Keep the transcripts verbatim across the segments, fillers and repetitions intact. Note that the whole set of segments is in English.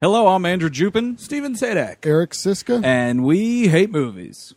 Hello, I'm Andrew Jupin. Steven Sadak. Eric Siska. And we hate movies.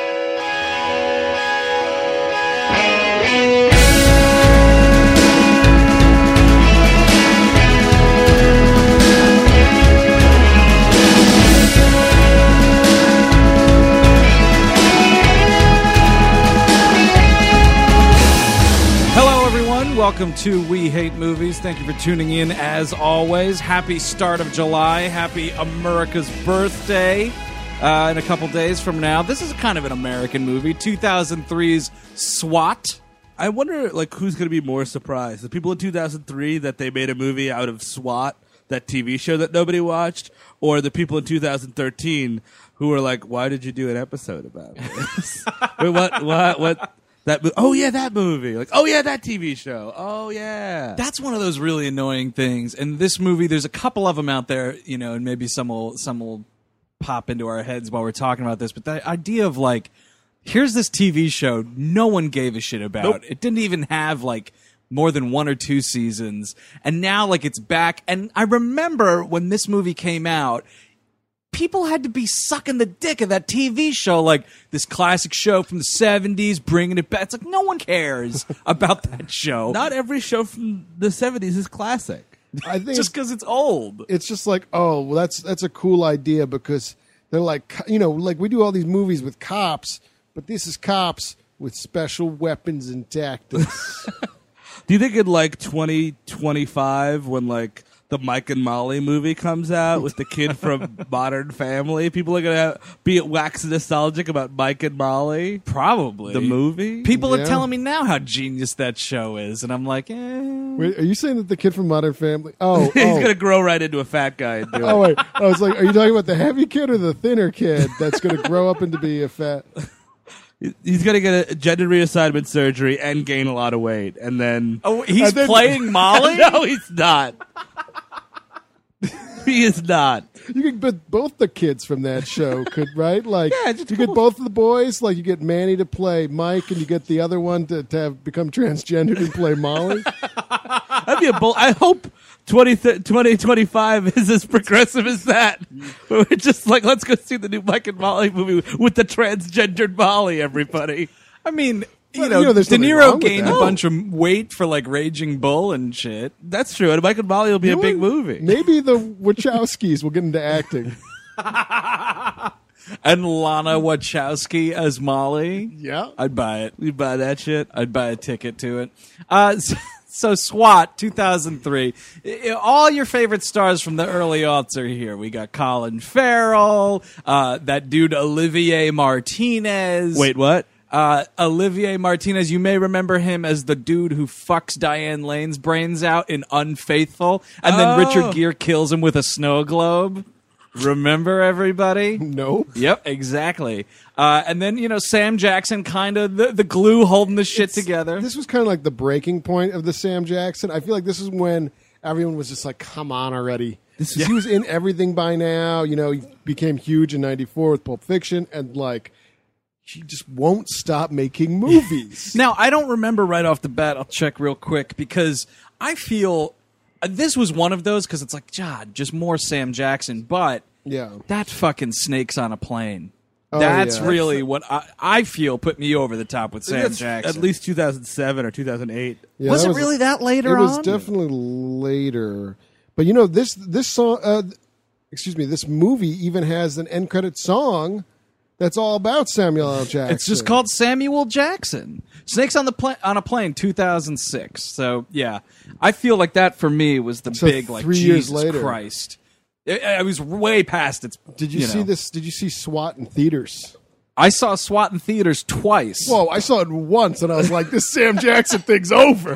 Welcome to We Hate Movies. Thank you for tuning in as always. Happy start of July. Happy America's birthday uh, in a couple days from now. This is kind of an American movie. two thousand three's SWAT. I wonder, like, who's going to be more surprised? The people in two thousand three that they made a movie out of SWAT, that T V show that nobody watched, or the people in two thousand thirteen who were like, why did you do an episode about this? Wait, what, what, what? That mo- oh yeah, that movie. Like, oh yeah, that T V show. Oh yeah. That's one of those really annoying things. And this movie, there's a couple of them out there, you know, and maybe some will some will pop into our heads while we're talking about this. But the idea of like, here's this T V show no one gave a shit about. Nope. It didn't even have like more than one or two seasons, and now like it's back. And I remember when this movie came out, people had to be sucking the dick of that T V show, like this classic show from the seventies, bringing it back. It's like no one cares about that show. Not every show from the seventies is classic. I think just because it's old. It's just like, oh, well, that's that's a cool idea because they're like, you know, like we do all these movies with cops, but this is cops with special weapons and tactics. Do you think in like twenty twenty-five when like the Mike and Molly movie comes out with the kid from Modern Family, people are going to be wax nostalgic about Mike and Molly? Probably. The movie? People Yeah. are telling me now how genius that show is, and I'm like, eh. Wait, are you saying that the kid from Modern Family? Oh, He's oh. going to grow right into a fat guy and do Oh it. wait, I was like, are you talking about the heavy kid or the thinner kid that's going to grow up into be a fat? He's going to get a gender reassignment surgery and gain a lot of weight. And then... Oh, he's And then- playing Molly? No, he's not. He is not. You could put both the kids from that show, could right? Like, Yeah, just you cool. get both of the boys. Like, you get Manny to play Mike, and you get the other one to, to have become transgendered and play Molly. That'd be a bull. I hope twenty, twenty twenty-five is as progressive as that. We're just like, let's go see the new Mike and Molly movie with the transgendered Molly, everybody. I mean, you Well, know, you know, there's De nothing wrong Niro with gained a that. bunch of weight for like Raging Bull and shit. That's true. And Mike and Molly will be You a know big what? movie. Maybe the Wachowskis will get into acting. And Lana Wachowski as Molly. Yeah. I'd buy it. You buy that shit? I'd buy a ticket to it. Uh, so, so SWAT, two thousand three. I- All your favorite stars from the early aughts are here. We got Colin Farrell, uh, that dude Olivier Martinez. Wait, what? Uh, Olivier Martinez, you may remember him as the dude who fucks Diane Lane's brains out in Unfaithful, and then Oh. Richard Gere kills him with a snow globe. Remember, everybody? Nope. Yep, exactly. Uh, and then, you know, Sam Jackson, kind of the, the glue holding the shit It's- together. This was kind of like the breaking point of the Sam Jackson. I feel like this is when everyone was just like, come on already. This is, He was in everything by now. You know, he became huge in ninety-four with Pulp Fiction, and like, he just won't stop making movies. Now, I don't remember right off the bat. I'll check real quick because I feel uh, this was one of those because it's like, God, just more Sam Jackson. But Yeah. that fucking Snakes on a Plane. Oh, That's yeah. really what I, I feel put me over the top with Sam That's Jackson. At least two thousand seven or two thousand eight. Yeah, was that it really that later It was on? definitely later. But you know, this this song, uh, excuse me, this movie even has an end credit song that's all about Samuel L. Jackson. It's just called Samuel Jackson. Snakes on the pla- on a Plane, two thousand six. So yeah, I feel like that for me was the So big like three Jesus years later. Christ. It, it was way past its. Did you, you see know. this? Did you see SWAT in theaters? I saw SWAT in theaters twice. Whoa, I saw it once, and I was like, "This Sam Jackson thing's over."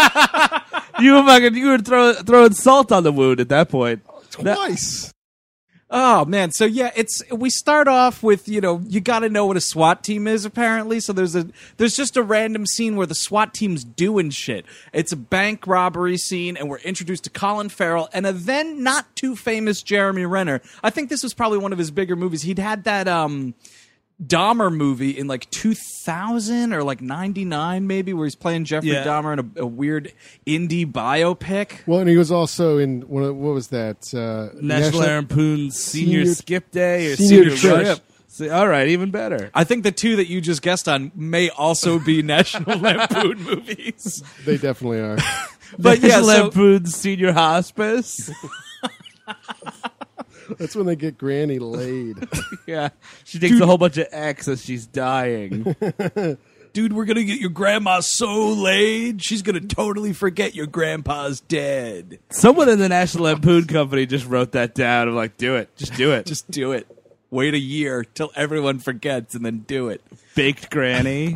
You were fucking, you were throw, throwing salt on the wound at that point. Twice. Oh man, so yeah, it's we start off with, you know, you got to know what a SWAT team is apparently. So there's a there's just a random scene where the SWAT team's doing shit. It's a bank robbery scene, and we're introduced to Colin Farrell and a then not too famous Jeremy Renner. I think this was probably one of his bigger movies. He'd had that um Dahmer movie in like two thousand or like ninety-nine maybe, where he's playing Jeffrey Yeah. Dahmer in a, a weird indie biopic. Well, and he was also in one of, what was that? Uh, National Lampoon's Senior, Senior- Skip Day or Senior Senior, Trip. Rush. See, all right, even better. I think the two that you just guessed on may also be National Lampoon movies. They definitely are. But yeah, National so, Lampoon's Senior Hospice. That's when they get Granny laid. Yeah, she takes a whole bunch of X as she's dying. dude, we're gonna get your grandma so laid, she's gonna totally forget your grandpa's dead. Someone in the National Lampoon Company just wrote that down. I'm like, do it, just do it. Just do it. Wait a year till everyone forgets and then do it. Baked Granny.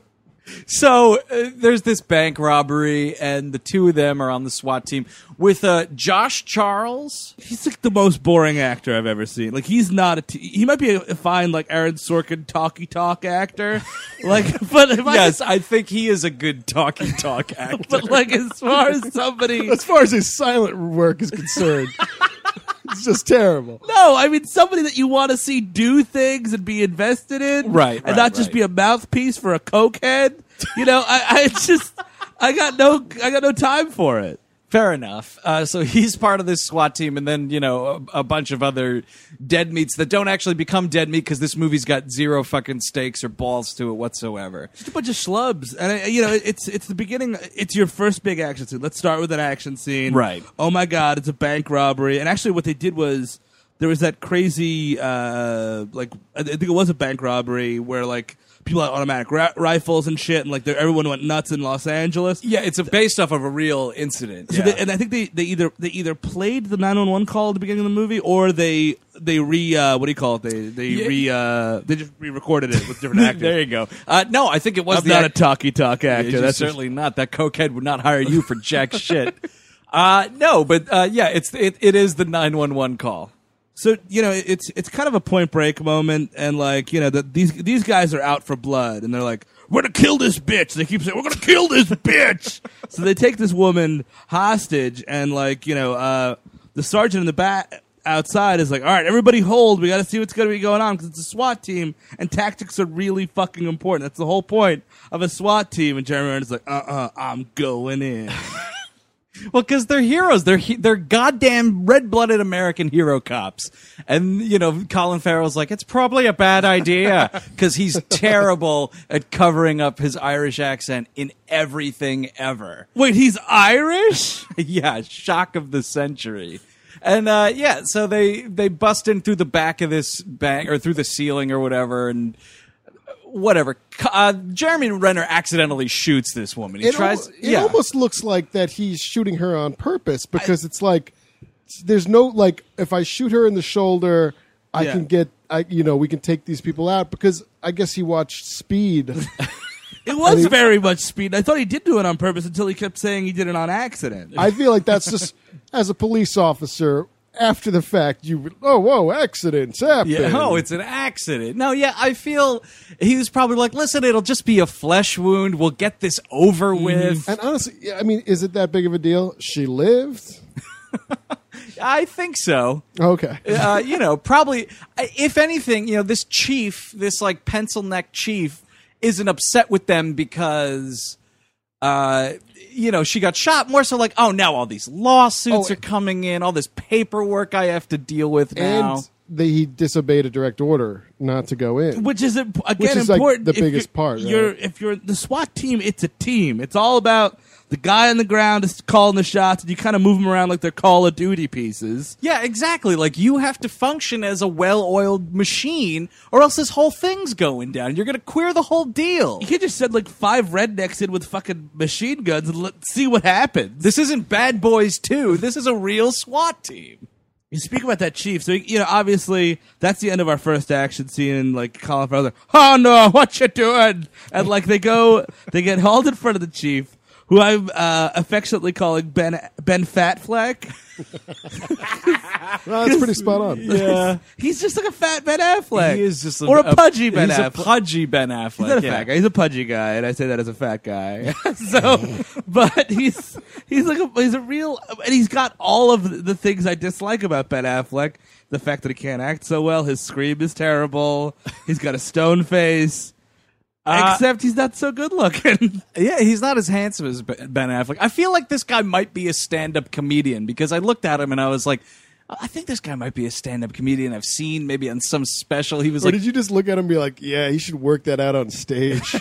So uh, there's this bank robbery, and the two of them are on the SWAT team with uh, Josh Charles. He's like the most boring actor I've ever seen. Like he's not a. T- he might be a, a fine like Aaron Sorkin talky talk actor. Like, but if Yes, I, I think he is a good talky talk actor. but like as far as somebody. As far as his silent work is concerned, it's just terrible. No, I mean somebody that you want to see do things and be invested in, Right, And right, not just right. be a mouthpiece for a cokehead. You know, I, I just, I got no, I got no time for it. Fair enough. Uh, so he's part of this SWAT team, and then, you know, a, a bunch of other dead meats that don't actually become dead meat because this movie's got zero fucking stakes or balls to it whatsoever. Just a bunch of schlubs, and I, you know, it's it's the beginning. It's your first big action scene. Let's start with an action scene, Right. Oh my god, it's a bank robbery, and actually, what they did was there was that crazy, uh, like I think it was a bank robbery where like people had automatic ra- rifles and shit, and like they're- everyone went nuts in Los Angeles. Yeah, it's a, based off of a real incident. So Yeah. they, and I think they, they either they either played the nine one one call at the beginning of the movie, or they they re uh, what do you call it? They they Yeah. re uh, they just re-recorded it with different actors. there you go. Uh, no, I think it was I'm the not act- a talky talk actor. You're That's certainly not. That cokehead would not hire you for jack shit. Uh, no, but uh, yeah, it's it, it is the nine one one call. So you know, it's it's kind of a Point Break moment, and like you know, the, these these guys are out for blood, and they're like, "We're gonna kill this bitch." They keep saying, "We're gonna kill this bitch." So they take this woman hostage, and like you know, uh, the sergeant in the back outside is like, "All right, everybody hold. We got to see what's gonna be going on because it's a SWAT team, and tactics are really fucking important. That's the whole point of a SWAT team." And Jeremy Renner's like, "Uh, uh I'm going in." Well, because they're heroes. They're he- they're goddamn red-blooded American hero cops. And, you know, Colin Farrell's like, it's probably a bad idea because he's terrible at covering up his Irish accent in everything ever. Wait, he's Irish? Yeah, shock of the century. And, uh, yeah, so they, they bust in through the back of this bank, or through the ceiling or whatever, and whatever. Uh, Jeremy Renner accidentally shoots this woman. He It, tries... al- it yeah. almost looks like that he's shooting her on purpose because it's like there's no like if I shoot her in the shoulder, I Yeah. can get I you know we can take these people out because I guess he watched Speed. It was mean- very much Speed. I thought he did do it on purpose until he kept saying he did it on accident. I feel like that's just as a police officer after the fact. You oh whoa accidents happen. Yeah, oh, it's an accident. No, yeah, I feel he was probably like, listen, it'll just be a flesh wound. We'll get this over with. And honestly, yeah, I mean, is it that big of a deal? She lived. I think so. Okay. Uh, you know, probably, if anything, you know, this chief, this like pencil neck chief, isn't upset with them because, uh, you know, she got shot. More so like, oh, now all these lawsuits Oh, are coming in, all this paperwork I have to deal with now. And they, he disobeyed a direct order not to go in. Which is imp- again Which is, like, important. the If biggest you're- part, right? You're if you're the SWAT team, it's a team. It's all about the guy on the ground is calling the shots, and you kind of move them around like they're Call of Duty pieces. Yeah, exactly. Like, you have to function as a well-oiled machine, or else this whole thing's going down. You're going to queer the whole deal. You can't just send like five rednecks in with fucking machine guns and let, see what happens. This isn't Bad Boys two. This is a real SWAT team. You speak about that chief, so you know obviously that's the end of our first action scene. And like Colin Farrell's like, "Oh no, what you doing?" And like they go, they get hauled in front of the chief, who I'm uh, affectionately calling Ben Ben Fatfleck. Well, that's pretty spot on. Yeah. He's just like a fat Ben Affleck. He is just a, or a pudgy Ben he's Affleck. a pudgy Ben Affleck. He's not a yeah. fat guy. He's a pudgy guy, and I say that as a fat guy. so, but he's He's like a, he's a real, and he's got all of the things I dislike about Ben Affleck. The fact that he can't act so well, his scream is terrible. He's got a stone face. Uh, Except he's not so good looking. Yeah, he's not as handsome as Ben Affleck. I feel like this guy might be a stand-up comedian because I looked at him and I was like, I think this guy might be a stand-up comedian I've seen maybe on some special. He was or like, did you just look at him and be like, yeah, he should work that out on stage?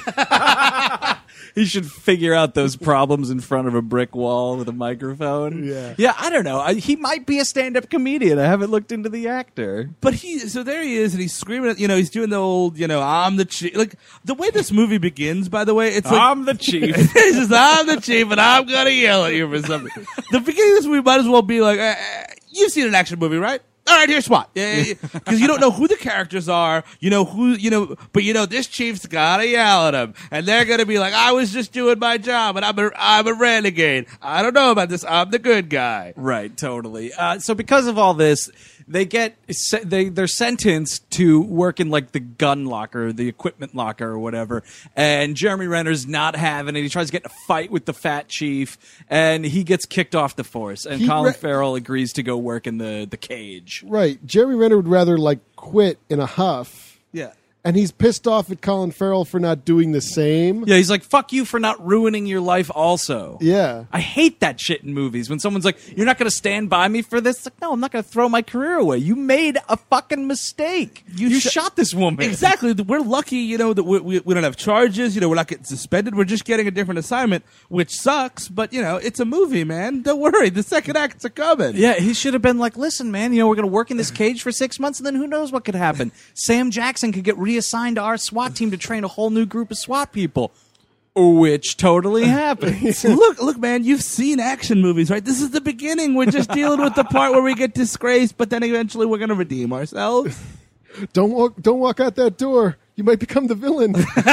he should figure out those problems in front of a brick wall with a microphone. Yeah. Yeah, I don't know. I, he might be a stand-up comedian. I haven't looked into the actor. But he, so there he is, and he's screaming at, you know, he's doing the old, you know, I'm the chief. Like, the way this movie begins, by the way, it's like, I'm the chief. He says, I'm the chief, and I'm gonna yell at you for something. The beginning of this movie might as well be like, uh, you've seen an action movie, right? All right, here's SWAT. Yeah, yeah, because you don't know who the characters are, you know who, you know, but you know this chief's gotta yell at them, and they're gonna be like, "I was just doing my job, and I'm a, I'm a renegade. I don't know about this. I'm the good guy." Right, totally. Uh, so because of all this, they get they they're sentenced to work in like the gun locker, the equipment locker, or whatever. And Jeremy Renner's not having it. He tries to get in a fight with the fat chief, and he gets kicked off the force. And He Colin re- Farrell agrees to go work in the the cage. Right. Jeremy Renner would rather like quit in a huff. Yeah. And he's pissed off at Colin Farrell for not doing the same. Yeah, he's like, fuck you for not ruining your life also. Yeah. I hate that shit in movies. When someone's like, you're not going to stand by me for this? It's like, no, I'm not going to throw my career away. You made a fucking mistake. You, you sh- shot this woman. Exactly. We're lucky, you know, that we, we, we don't have charges. You know, we're not getting suspended. We're just getting a different assignment, which sucks. But, you know, it's a movie, man. Don't worry. The second acts are coming. Yeah, he should have been like, listen, man, you know, we're going to work in this cage for six months, and then who knows what could happen. Sam Jackson could get reassigned to our SWAT team to train a whole new group of SWAT people. Which totally happens. look, look, man, you've seen action movies, right? This is the beginning. We're just dealing with the part where we get disgraced, but then eventually we're going to redeem ourselves. Don't walk, don't walk out that door. You might become the villain.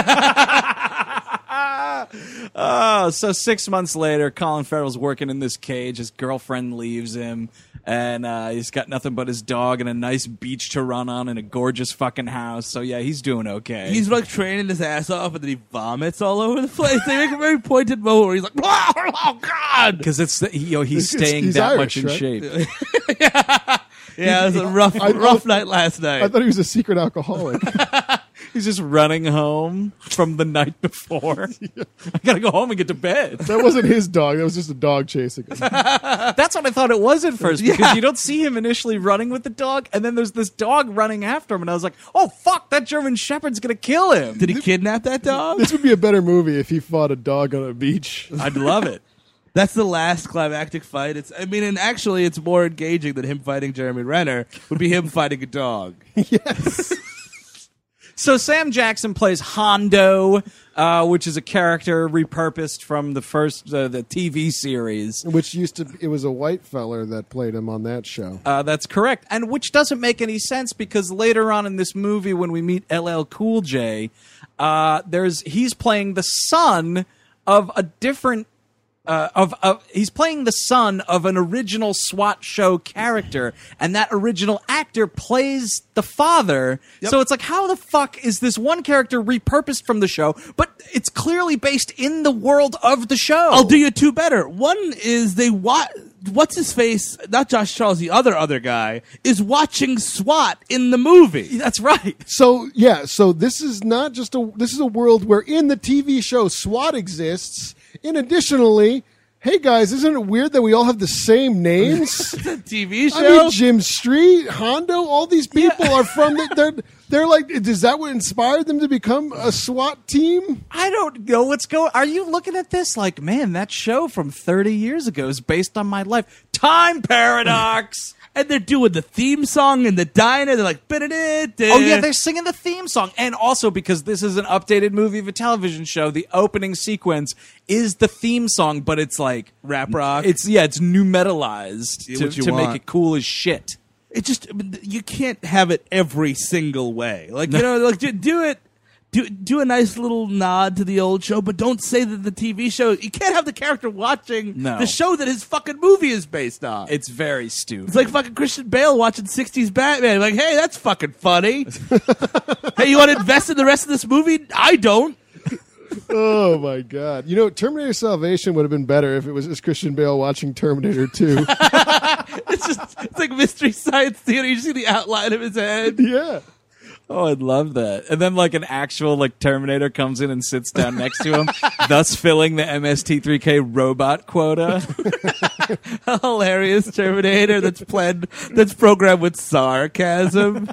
Oh, so six months later, Colin Farrell's working in this cage. His girlfriend leaves him, and uh, he's got nothing but his dog and a nice beach to run on and a gorgeous fucking house. So yeah, he's doing okay. He's like training his ass off, and then he vomits all over the place. They make a very pointed moment where he's like, "Oh God," because it's the, you know he's It's- staying he's that Irish, much in right? shape. Yeah, it was a rough, I- I- rough night last night. I thought he was a secret alcoholic. He's just running home from the night before. I gotta go home and get to bed. That wasn't his dog. That was just a dog chasing him. That's what I thought it was at first, because Yeah. you don't see him initially running with the dog, and then there's this dog running after him, and I was like, oh, fuck, that German Shepherd's gonna kill him. Did he kidnap that dog? This would be a better movie if he fought a dog on a beach. I'd love it. That's the last climactic fight. It's, I mean, and actually, it's more engaging than him fighting Jeremy Renner. Would be him fighting a dog. Yes. So Sam Jackson plays Hondo, uh, which is a character repurposed from the first uh, the T V series. Which used to, it was a white feller that played him on that show. Uh, that's correct, and which doesn't make any sense because later on in this movie, when we meet L L Cool J, uh, there's he's playing the son of a different. Uh, of, of he's playing the son of an original SWAT show character, and that original actor plays the father. Yep. So it's like, how the fuck is this one character repurposed from the show, but it's clearly based in the world of the show? I'll do you two better. One is they watch. What's his face? Not Josh Charles, the other other guy is watching SWAT in the movie. That's right. So, yeah, so this is not just a, this is a world where in the T V show SWAT exists. And additionally, hey guys, isn't it weird that we all have the same names? The T V show. I mean, Jim Street, Hondo, all these people are from the, they're, they're like, is that what inspired them to become a SWAT team? I don't know what's going. Are you looking at this like, man, that show from thirty years ago is based on my life? Time paradox. And they're doing the theme song in the diner. They're like, Oh yeah, they're singing the theme song, and also because this is an updated movie of a television show, the opening sequence is the theme song, but it's like rap rock. It's yeah, it's new metalized Yeah, to, what you to make want. it cool as shit. It just, I mean, you can't have it every single way. Like, you know, like do, do it. Do, do a nice little nod to the old show, but don't say that the T V show. You can't have the character watching No. the show that his fucking movie is based on. It's very stupid. It's like fucking Christian Bale watching sixties Batman. Like, hey, that's fucking funny. Hey, you want to invest in the rest of this movie? I don't. Oh my god! You know, Terminator Salvation would have been better if it was just Christian Bale watching Terminator two. It's just it's like Mystery Science Theater. You see the outline of his head. Yeah. Oh, I'd love that. And then like an actual like Terminator comes in and sits down next to him, thus filling the M S T three K robot quota. A hilarious Terminator that's planned that's programmed with sarcasm.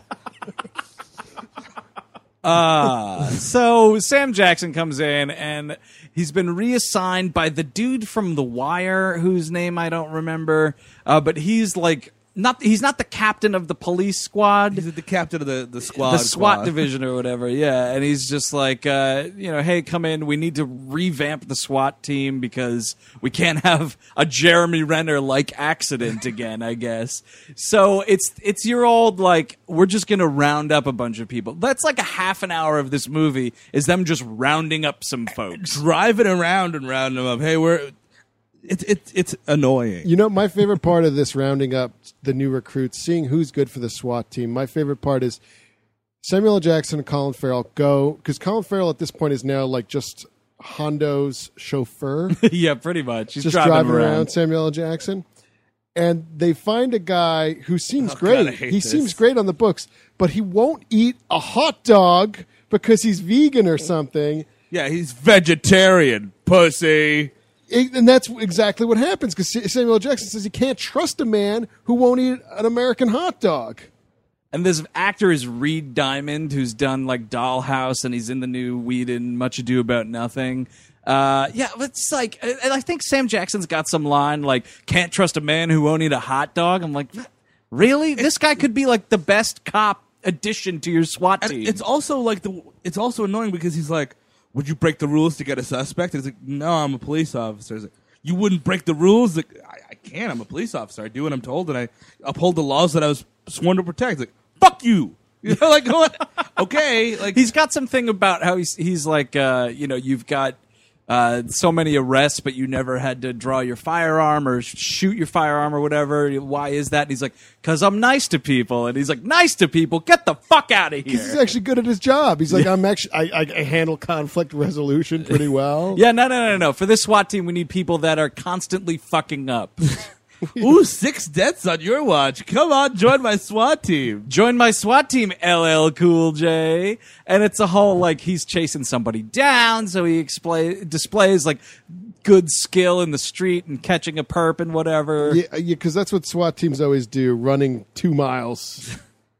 Uh, so Sam Jackson comes in and he's been reassigned by the dude from The Wire, whose name I don't remember. Uh, but he's like not he's not the captain of the police squad. He's the captain of the, the squad. The SWAT squad. division or whatever, yeah. And he's just like, uh, you know, hey, come in. We need to revamp the SWAT team because we can't have a Jeremy Renner-like accident again, I guess. So it's it's your old, like, we're just going to round up a bunch of people. That's like a half an hour of this movie is them just rounding up some folks. Driving around and rounding them up. Hey, we're... It's it's it's annoying. You know, my favorite part of this rounding up the new recruits, seeing who's good for the SWAT team. My favorite part is Samuel L. Jackson and Colin Farrell go because Colin Farrell at this point is now like just Hondo's chauffeur, Yeah, pretty much. He's just driving, driving around. around. Samuel L. Jackson, and they find a guy who seems Oh, great. God, I hate he this. seems great on the books, but he won't eat a hot dog because he's vegan or something. Yeah, he's vegetarian, pussy. It- and that's exactly what happens because Samuel L. Jackson says you can't trust a man who won't eat an American hot dog. And this actor is Reed Diamond, who's done like Dollhouse, and he's in the new Whedon Much Ado About Nothing. Uh, yeah, it's like, and I think Sam Jackson's got some line like, "Can't trust a man who won't eat a hot dog." I'm like, really? This guy could be like the best cop addition to your SWAT And team. it's also like the it's also annoying because he's like, would you break the rules to get a suspect? And he's like, no, I'm a police officer. He's like, you wouldn't break the rules? Like, I, I can't. I'm a police officer. I do what I'm told, and I uphold the laws that I was sworn to protect. He's like, fuck you. You know, like, what? Okay. Like, He's got something about how he's he's like, uh, you know, you've got uh, so many arrests, but you never had to draw your firearm or sh- shoot your firearm or whatever. Why is that? And he's like, because I'm nice to people. And he's like, nice to people? Get the fuck out of He's here. actually good at his job. He's like, I'm actually, I, I, I handle conflict resolution pretty well. Yeah, no, no, no, no. For this SWAT team, we need people that are constantly fucking up. ooh, six deaths on your watch. Come on, join my SWAT team. Join my SWAT team, L L Cool J. And it's a whole, like, he's chasing somebody down, so he explain, displays, like, good skill in the street and catching a perp and whatever. Yeah, because that's what SWAT teams always do, running two miles.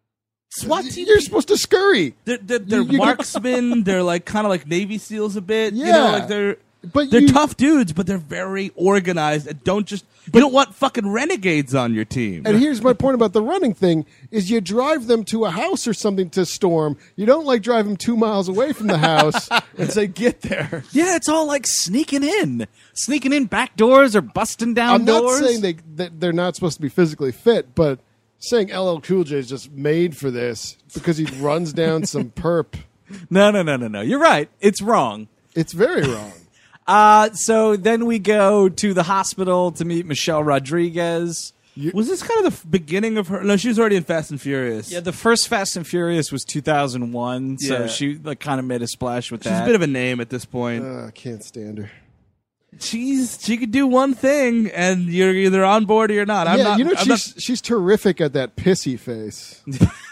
SWAT team. You're supposed to scurry. They're, they're, they're You- you- marksmen. They're like kind of like Navy SEAls a bit. You Yeah. know, like they're But they're you- tough dudes, but they're very organized and don't just. You don't want fucking renegades on your team. And here's my point about the running thing: is you drive them to a house or something to storm. You don't like drive them two miles away from the house and say, "Get there." Yeah, it's all like sneaking in. Sneaking in back doors or busting down I'm not doors. saying they that they're not supposed to be physically fit, but saying L L Cool J is just made for this because he runs down some perp. No, no, no, no, no. You're right. It's wrong. It's very wrong. Uh, so then we go to the hospital to meet Michelle Rodriguez. Was this kind of the f- beginning of her? No, she was already in Fast and Furious. Yeah, the first Fast and Furious was two thousand one, so Yeah. she like kind of made a splash with She's that. a bit of a name at this point. Uh, I can't stand her. She's she could do one thing, and you're either on board or you're not. I'm yeah, not. you know I'm she's not- she's terrific at that pissy face.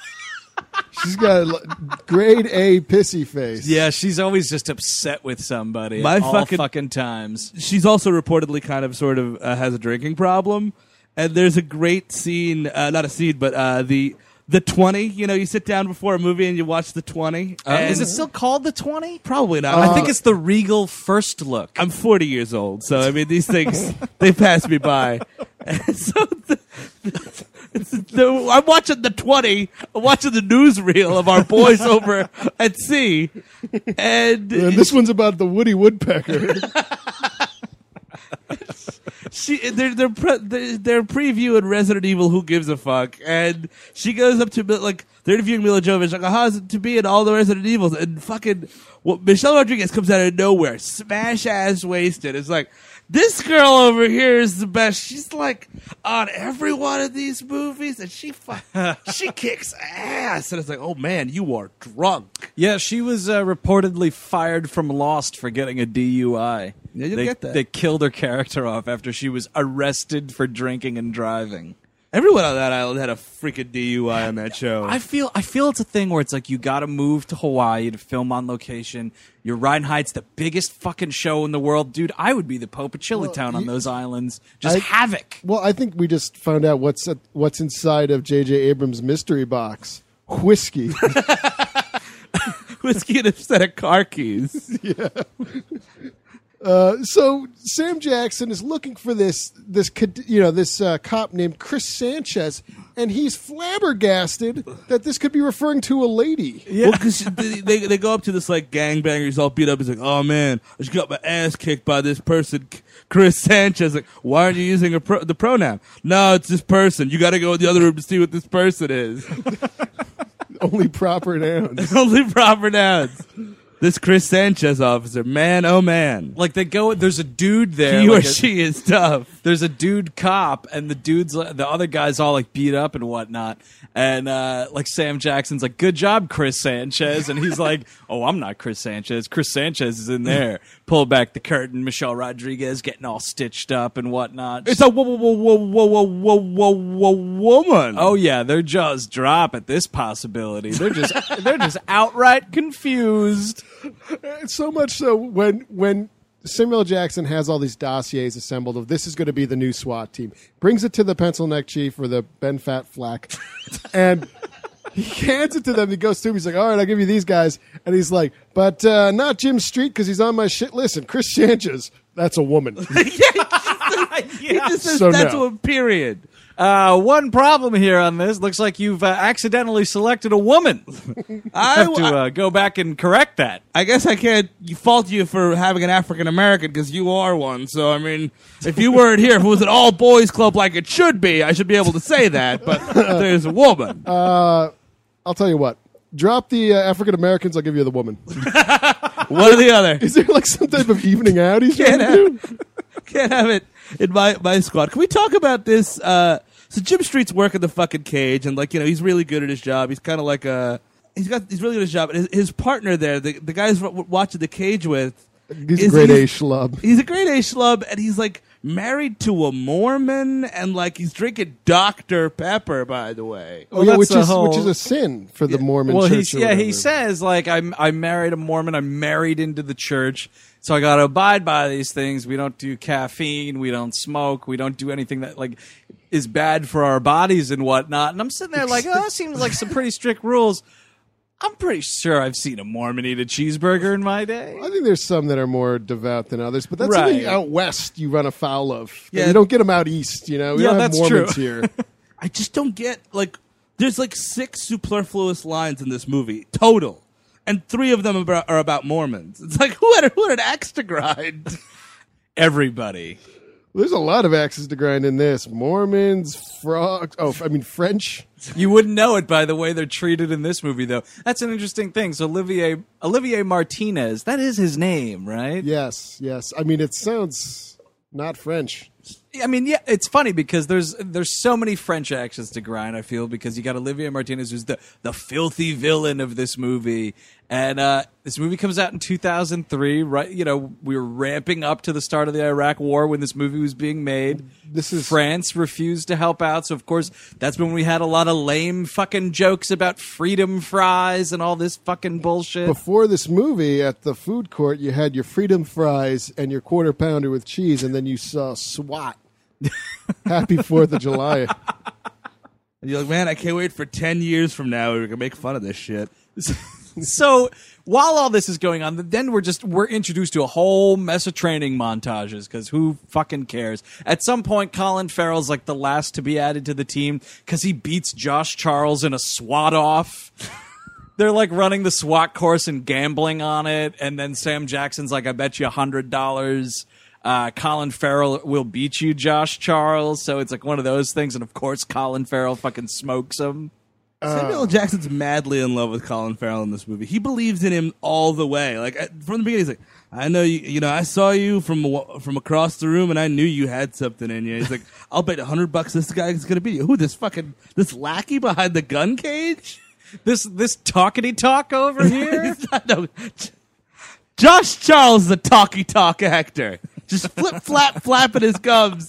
She's got a l- grade A pissy face. Yeah, she's always just upset with somebody. My at all fucking- fucking times. she's also reportedly kind of sort of uh, has a drinking problem, and there's a great scene, uh, not a scene, but uh, the the twenty. You know, you sit down before a movie and you watch the twenty. Uh, and is it still called the twenty? probably not? I think it's the Regal First Look. I'm forty years old, so I mean these things they pass me by. And so the, it's the, I'm watching the twenty. I'm watching the newsreel of our boys over at sea, and And this one's about the Woody Woodpecker. she they're they're, pre, they're they're previewing Resident Evil. Who gives a fuck? And she goes up to like they're interviewing Mila Jovovich like, how's it to be in all the Resident Evils? And fucking well, Michelle Rodriguez comes out of nowhere, smash ass wasted. It's like, this girl over here is the best. She's like on every one of these movies, and she fu- she kicks ass. And it's like, oh man, you are drunk. Yeah, she was uh, reportedly fired from Lost for getting a D U I. Yeah, you they, get that. They killed her character off after she was arrested for drinking and driving. Everyone on that island had a freaking D U I on that show. I feel I feel it's a thing where it's like you got to move to Hawaii to film on location. Your Ryan Heights, the biggest fucking show in the world, dude. I would be the Pope of Chili Well, Town on you- those islands, just I- havoc. Well, I think we just found out what's at, what's inside of J J Abrams' mystery box: whiskey. Whiskey and a set of car keys. Uh, so Sam Jackson is looking for this this cad- you know this uh, cop named Chris Sanchez, and he's flabbergasted that this could be referring to a lady. Well, because they, they they go up to this like gangbanger. He's all beat up. He's like, "Oh man, I just got my ass kicked by this person, Chris Sanchez." Like, why aren't you using a pro- the pronoun? No, it's this person. You got to go in the other room to see what this person is. Only proper nouns. Only proper nouns. This Chris Sanchez officer, man, oh man, Like they go, there's a dude there. he like or a- she is tough. There's a dude cop, and the dude's the other guy's all like beat up and whatnot, and uh, like Sam Jackson's like, "Good job, Chris Sanchez," and he's like, "Oh, I'm not Chris Sanchez. Chris Sanchez is in there." Pull back the curtain. Michelle Rodriguez getting all stitched up and whatnot. It's a whoa, whoa, whoa, whoa, whoa, whoa, whoa, whoa, woman. Oh yeah, their jaws drop at this possibility. They're just they're just outright confused. So much so when when Samuel Jackson has all these dossiers assembled of this is going to be the new SWAT team, brings it to the pencil neck chief or the Ben Fat Flack, and he hands it to them. He goes to him. He's like, "All right, I'll give you these guys," and he's like, "But uh, not Jim Street because he's on my shit list." And Chris Sanchez, that's a woman. He just says So that's no. a period. Uh, one problem here on this looks like you've uh, accidentally selected a woman. I, Have to uh, go back and correct that. I guess I can't fault you for having an African American because you are one. So I mean, if you weren't here, if it was an all boys club like it should be, I should be able to say that. But there's a woman. I'll tell you what. Drop the uh, African Americans. I'll give you the woman. One or the other. Is there like some type of evening out he's trying Can't to do? have, can't have it in my my squad. Can we talk about this? Uh, so Jim Street's working the fucking cage, and like you know, he's really good at his job. He's kind of like a he's got he's really good at his job. And his, his partner there, the the guys w- watching the cage with, He's a is- great A he's- schlub. He's a great A schlub, and he's like married to a Mormon, and like he's drinking Doctor Pepper. By the way, Oh yeah, that's which the is whole- which is a sin for the Mormon Well, church. he's or yeah, he whatever. says like I'm I married a Mormon. I'm married into the church, so I got to abide by these things. We don't do caffeine. We don't smoke. We don't do anything that like is bad for our bodies and whatnot. And I'm sitting there like, oh, that seems like some pretty strict rules. I'm pretty sure I've seen a Mormon eat a cheeseburger in my day. I think there's some that are more devout than others, but that's Right. something out west you run afoul of. Yeah. You don't get them out east, you know. We Yeah, don't have that's Mormons true. here. I just don't get like there's like six superfluous lines in this movie total, and three of them are about, are about Mormons. It's like who had who had an axe to grind? Everybody. There's a lot of axes to grind in this. Mormons, frogs. Oh, I mean French. You wouldn't know it by the way they're treated in this movie, though. That's an interesting thing. So Olivier Olivier Martinez, that is his name, right? Yes, yes. I mean, it sounds not French. I mean, yeah, it's funny because there's there's so many French accents to grind. I feel because you got Olivier Martinez, who's the the filthy villain of this movie, and uh, this movie comes out in two thousand three. Right, you know, we were ramping up to the start of the Iraq War when this movie was being made. This is- France refused to help out, so of course that's when we had a lot of lame fucking jokes about freedom fries and all this fucking bullshit. Before this movie, at the food court, you had your freedom fries and your quarter pounder with cheese, and then you saw SWAT. Happy Fourth of July. And you're like, man, I can't wait for ten years from now. We're gonna make fun of this shit. So while all this is going on, then we're just we're introduced to a whole mess of training montages because who fucking cares? At some point, Colin Farrell's like the last to be added to the team because he beats Josh Charles in a SWAT off. They're like running the SWAT course and gambling on it, and then Sam Jackson's like, "I bet you a hundred dollars." Uh, Colin Farrell will beat you, Josh Charles. So it's like one of those things, and of course, Colin Farrell fucking smokes him. Samuel L. Jackson's madly in love with Colin Farrell in this movie. He believes in him all the way. Like from the beginning, he's like, "I know you. You know, I saw you from from across the room, and I knew you had something in you." He's like, "I'll bet a hundred bucks this guy is gonna be you. Who? This fucking this lackey behind the gun cage? This this talkity talk over here." It's not, no, Josh Charles, the talky talk actor, just flip flap flapping his gums.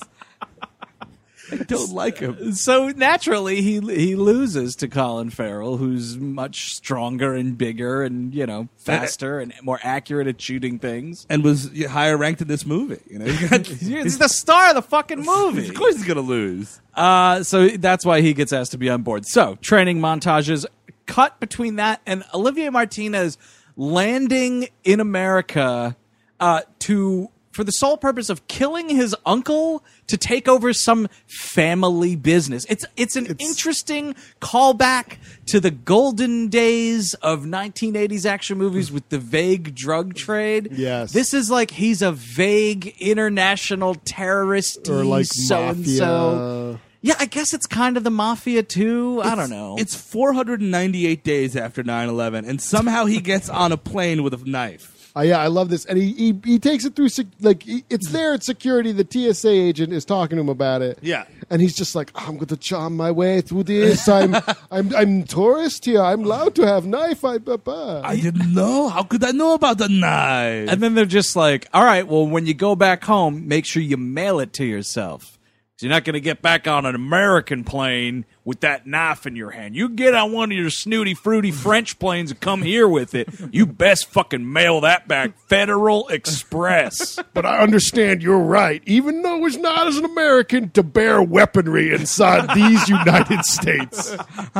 I don't like him. So naturally, he he loses to Colin Farrell, who's much stronger and bigger, and you know faster and more accurate at shooting things, and was higher ranked in this movie. You know, he's the star of the fucking movie. Of course, he's gonna lose. Uh, so that's why he gets asked to be on board. So training montages cut between that and Olivia Martinez landing in America uh, to. for the sole purpose of killing his uncle to take over some family business. It's it's an it's, interesting callback to the golden days of nineteen eighties action movies with the vague drug trade. Yes. This is like he's a vague international terrorist or like so-and-so. mafia. Yeah, I guess it's kind of the mafia too. It's, I don't know. It's four hundred ninety-eight days after nine eleven, and somehow he gets on a plane with a knife. Uh, yeah, I love this, and he he, he takes it through sec- like he, it's there at security. The T S A agent is talking to him about it. Yeah, and he's just like, "I'm going to charm my way through this. I'm I'm I'm tourist here. I'm allowed to have knife. I uh, I didn't know. How could I know about the knife?" And then they're just like, "All right, well, when you go back home, make sure you mail it to yourself. You're not going to get back on an American plane with that knife in your hand. You get on one of your snooty, fruity French planes and come here with it. You best fucking mail that back Federal Express." But I understand you're right. Even though it's not as an American to bear weaponry inside these United States.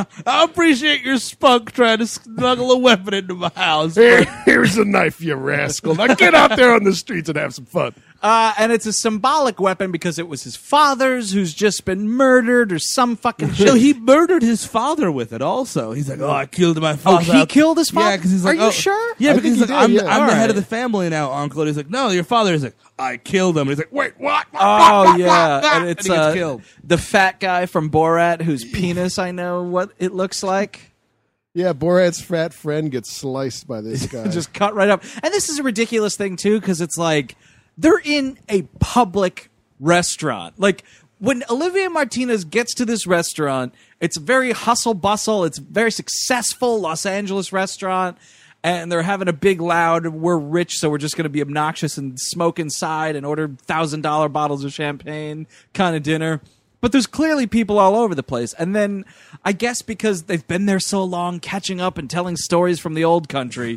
I appreciate your spunk trying to smuggle a weapon into my house. Here, here's a knife, you rascal. Now get out there on the streets and have some fun. Uh, and it's a symbolic weapon because it was his father's who's just been murdered or some fucking shit. So he murdered his father with it also. He's like, "Oh, I killed my father." Oh, he killed his father? Yeah, because he's like, Are you oh. sure? Yeah, I because think he's he like, did, I'm, yeah. I'm All the head right. of the family now, uncle. And he's like, "No, your father." He's like, "I killed him." And he's like, "Wait, what?" Oh, yeah. And it's and he gets uh, killed. the fat guy from Borat whose penis I know what it looks like. Yeah, Borat's fat friend gets sliced by this guy. Just cut right up. And this is a ridiculous thing, too, because it's like they're in a public restaurant. Like, when Olivia Martinez gets to this restaurant, it's very hustle bustle. It's a very successful Los Angeles restaurant. And they're having a big, loud, we're rich, so we're just going to be obnoxious and smoke inside and order one thousand dollars bottles of champagne kind of dinner. But there's clearly people all over the place. And then I guess because they've been there so long, catching up and telling stories from the old country,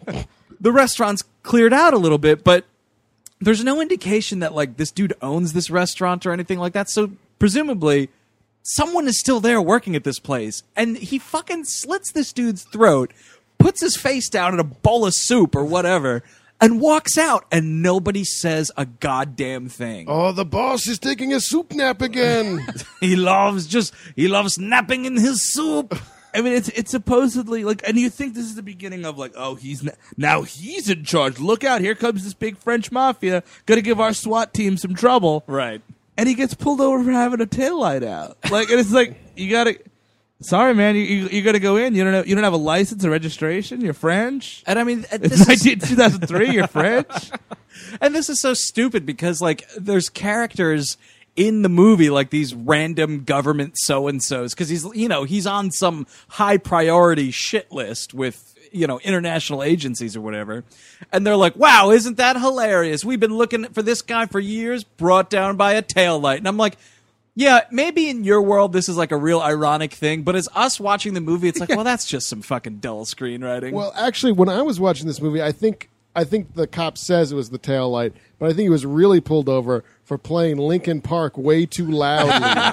the restaurant's cleared out a little bit, but there's no indication that like this dude owns this restaurant or anything like that. So presumably someone is still there working at this place. And he fucking slits this dude's throat, puts his face down in a bowl of soup or whatever, and walks out, and nobody says a goddamn thing. Oh, the boss is taking a soup nap again. He loves just, he loves napping in his soup. I mean, it's it's supposedly like, and you think this is the beginning of like, oh, he's n- now he's in charge. Look out, here comes this big French mafia, gonna give our SWAT team some trouble. Right. And he gets pulled over for having a taillight out. Like, and it's like, you gotta, sorry, man, you you, you gotta go in. You don't have, you don't have a license or registration. You're French. And I mean, It's this is, two thousand three. You're French. and this is so stupid because like there's characters in the movie, like these random government so-and-sos, because he's, you know, he's on some high priority shit list with, you know, international agencies or whatever. And they're like, wow, isn't that hilarious? We've been looking for this guy for years, brought down by a taillight. And I'm like, yeah, maybe in your world this is like a real ironic thing, but as us watching the movie, it's like, well, that's just some fucking dull screenwriting. Well, actually, when I was watching this movie, I think I think the cop says it was the taillight, but I think he was really pulled over for playing Linkin Park way too loudly.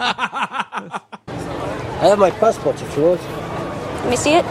I have my passport if you want. Let me see it.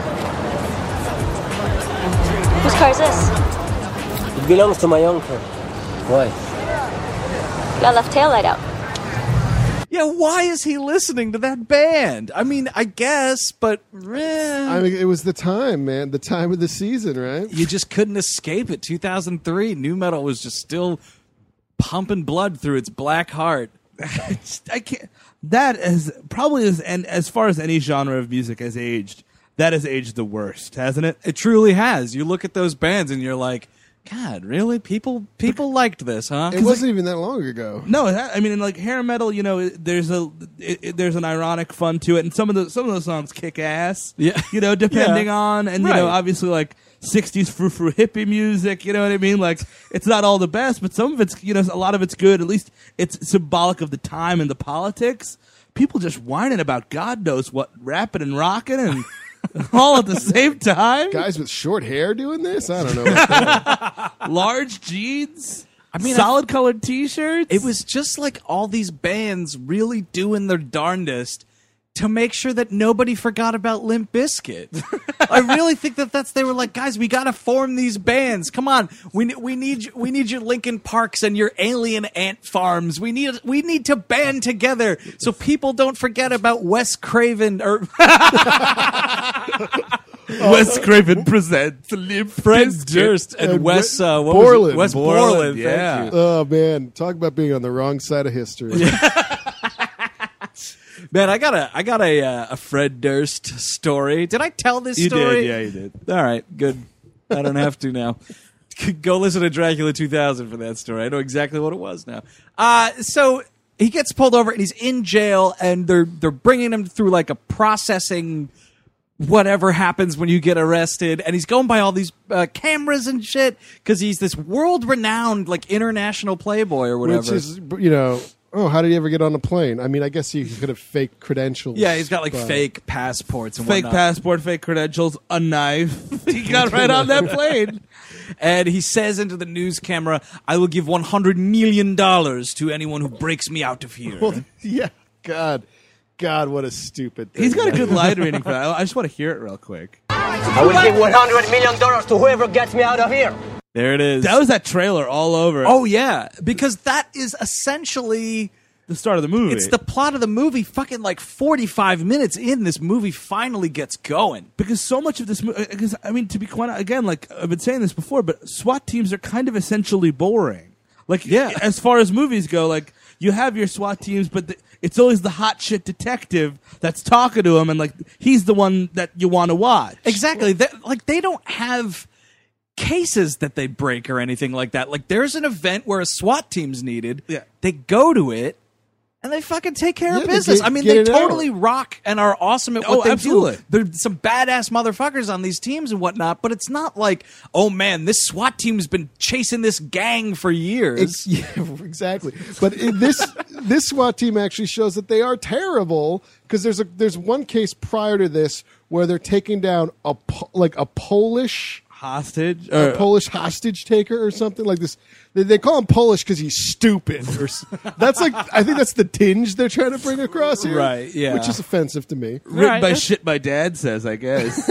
Whose car is this? It belongs to my uncle. Why? Got left taillight out. yeah, why is he listening to that band? I mean, I guess, but eh. I mean, it was the time, man, the time of the season, right? You just couldn't escape it. two thousand three, nu metal was just still pumping blood through its black heart. I can't. that has probably is, and as far as any genre of music has aged, that has aged the worst, hasn't it? It truly has. You look at those bands and you're like, God, really? People people liked this, huh? It wasn't even that long ago. No, I mean, in like hair metal, you know, it, there's a it, it, there's an ironic fun to it, and some of the some of those songs kick ass. Yeah. You know, depending Yeah. on, and you know, Right. obviously like sixties frou frou hippie music. You know what I mean? Like it's not all the best, but some of it's, you know, a lot of it's good. At least it's symbolic of the time and the politics. People just whining about God knows what, rapping and rocking and. All at the same time? Guys with short hair doing this? I don't know. About that. Large jeans? I mean, solid colored t-shirts? It was just like all these bands really doing their darndest to make sure that nobody forgot about Limp Bizkit. I really think that that's they were like, guys, we got to form these bands. Come on, we ne- we need we need your Linkin Parks and your Alien Ant Farms. We need we need to band together so people don't forget about Wes Craven or Wes Craven presents Limp Fred Bizkit. Durst and, And Wes Wes uh, what was it? Borland. Wes Borland, Borland. yeah. Thank you. Oh man, talk about being on the wrong side of history. Man, I got a I got a uh, a Fred Durst story. Did I tell this You story? did, yeah, you did. All right, good. I don't have to now. Go listen to Dracula two thousand for that story. I know exactly what it was now. Uh, so he gets pulled over and he's in jail, and they're they're bringing him through like a processing. Whatever happens when you get arrested, and he's going by all these uh, cameras and shit because he's this world-renowned, like international playboy or whatever. Which is, you know, oh, how did he ever get on a plane? I mean, I guess he could have fake credentials. yeah, he's got like but- fake passports and Fake whatnot. passport, fake credentials, a knife. He got right on that plane. And he says into the news camera, "I will give one hundred million dollars to anyone who breaks me out of here." Well, yeah, God. God, what a stupid thing. He's got a that good is. line reading for that. I just want to hear it real quick. I will give one hundred million dollars to whoever gets me out of here. There it is. That was that trailer all over. oh, yeah, because that is essentially... the start of the movie. It's the plot of the movie. Fucking like forty-five minutes in, this movie finally gets going. because so much of this movie, because I mean, to be quite again, like I've been saying this before, but SWAT teams are kind of essentially boring. Like, Yeah. as far as movies go, like you have your SWAT teams, but the, it's always the hot shit detective that's talking to him, and like he's the one that you want to watch. Exactly. They, like, they don't have cases that they break or anything like that. Like, there's an event where a SWAT team's needed. Yeah. They go to it. And they fucking take care Yeah, of they business. get- I mean, get they it out. totally rock and are awesome at what Oh, they absolutely. do. There's some badass motherfuckers on these teams and whatnot, but it's not like, oh man, this SWAT team's been chasing this gang for years. Ex- yeah, exactly. But in this this SWAT team actually shows that they are terrible because there's a there's one case prior to this where they're taking down a Po- like a Polish Hostage, a or, Polish hostage taker or something like this. They, they call him Polish because he's stupid. Or, s- that's like I think that's the tinge they're trying to bring across here, Right, yeah. Which is offensive to me. written Right. by shit my dad says, I guess.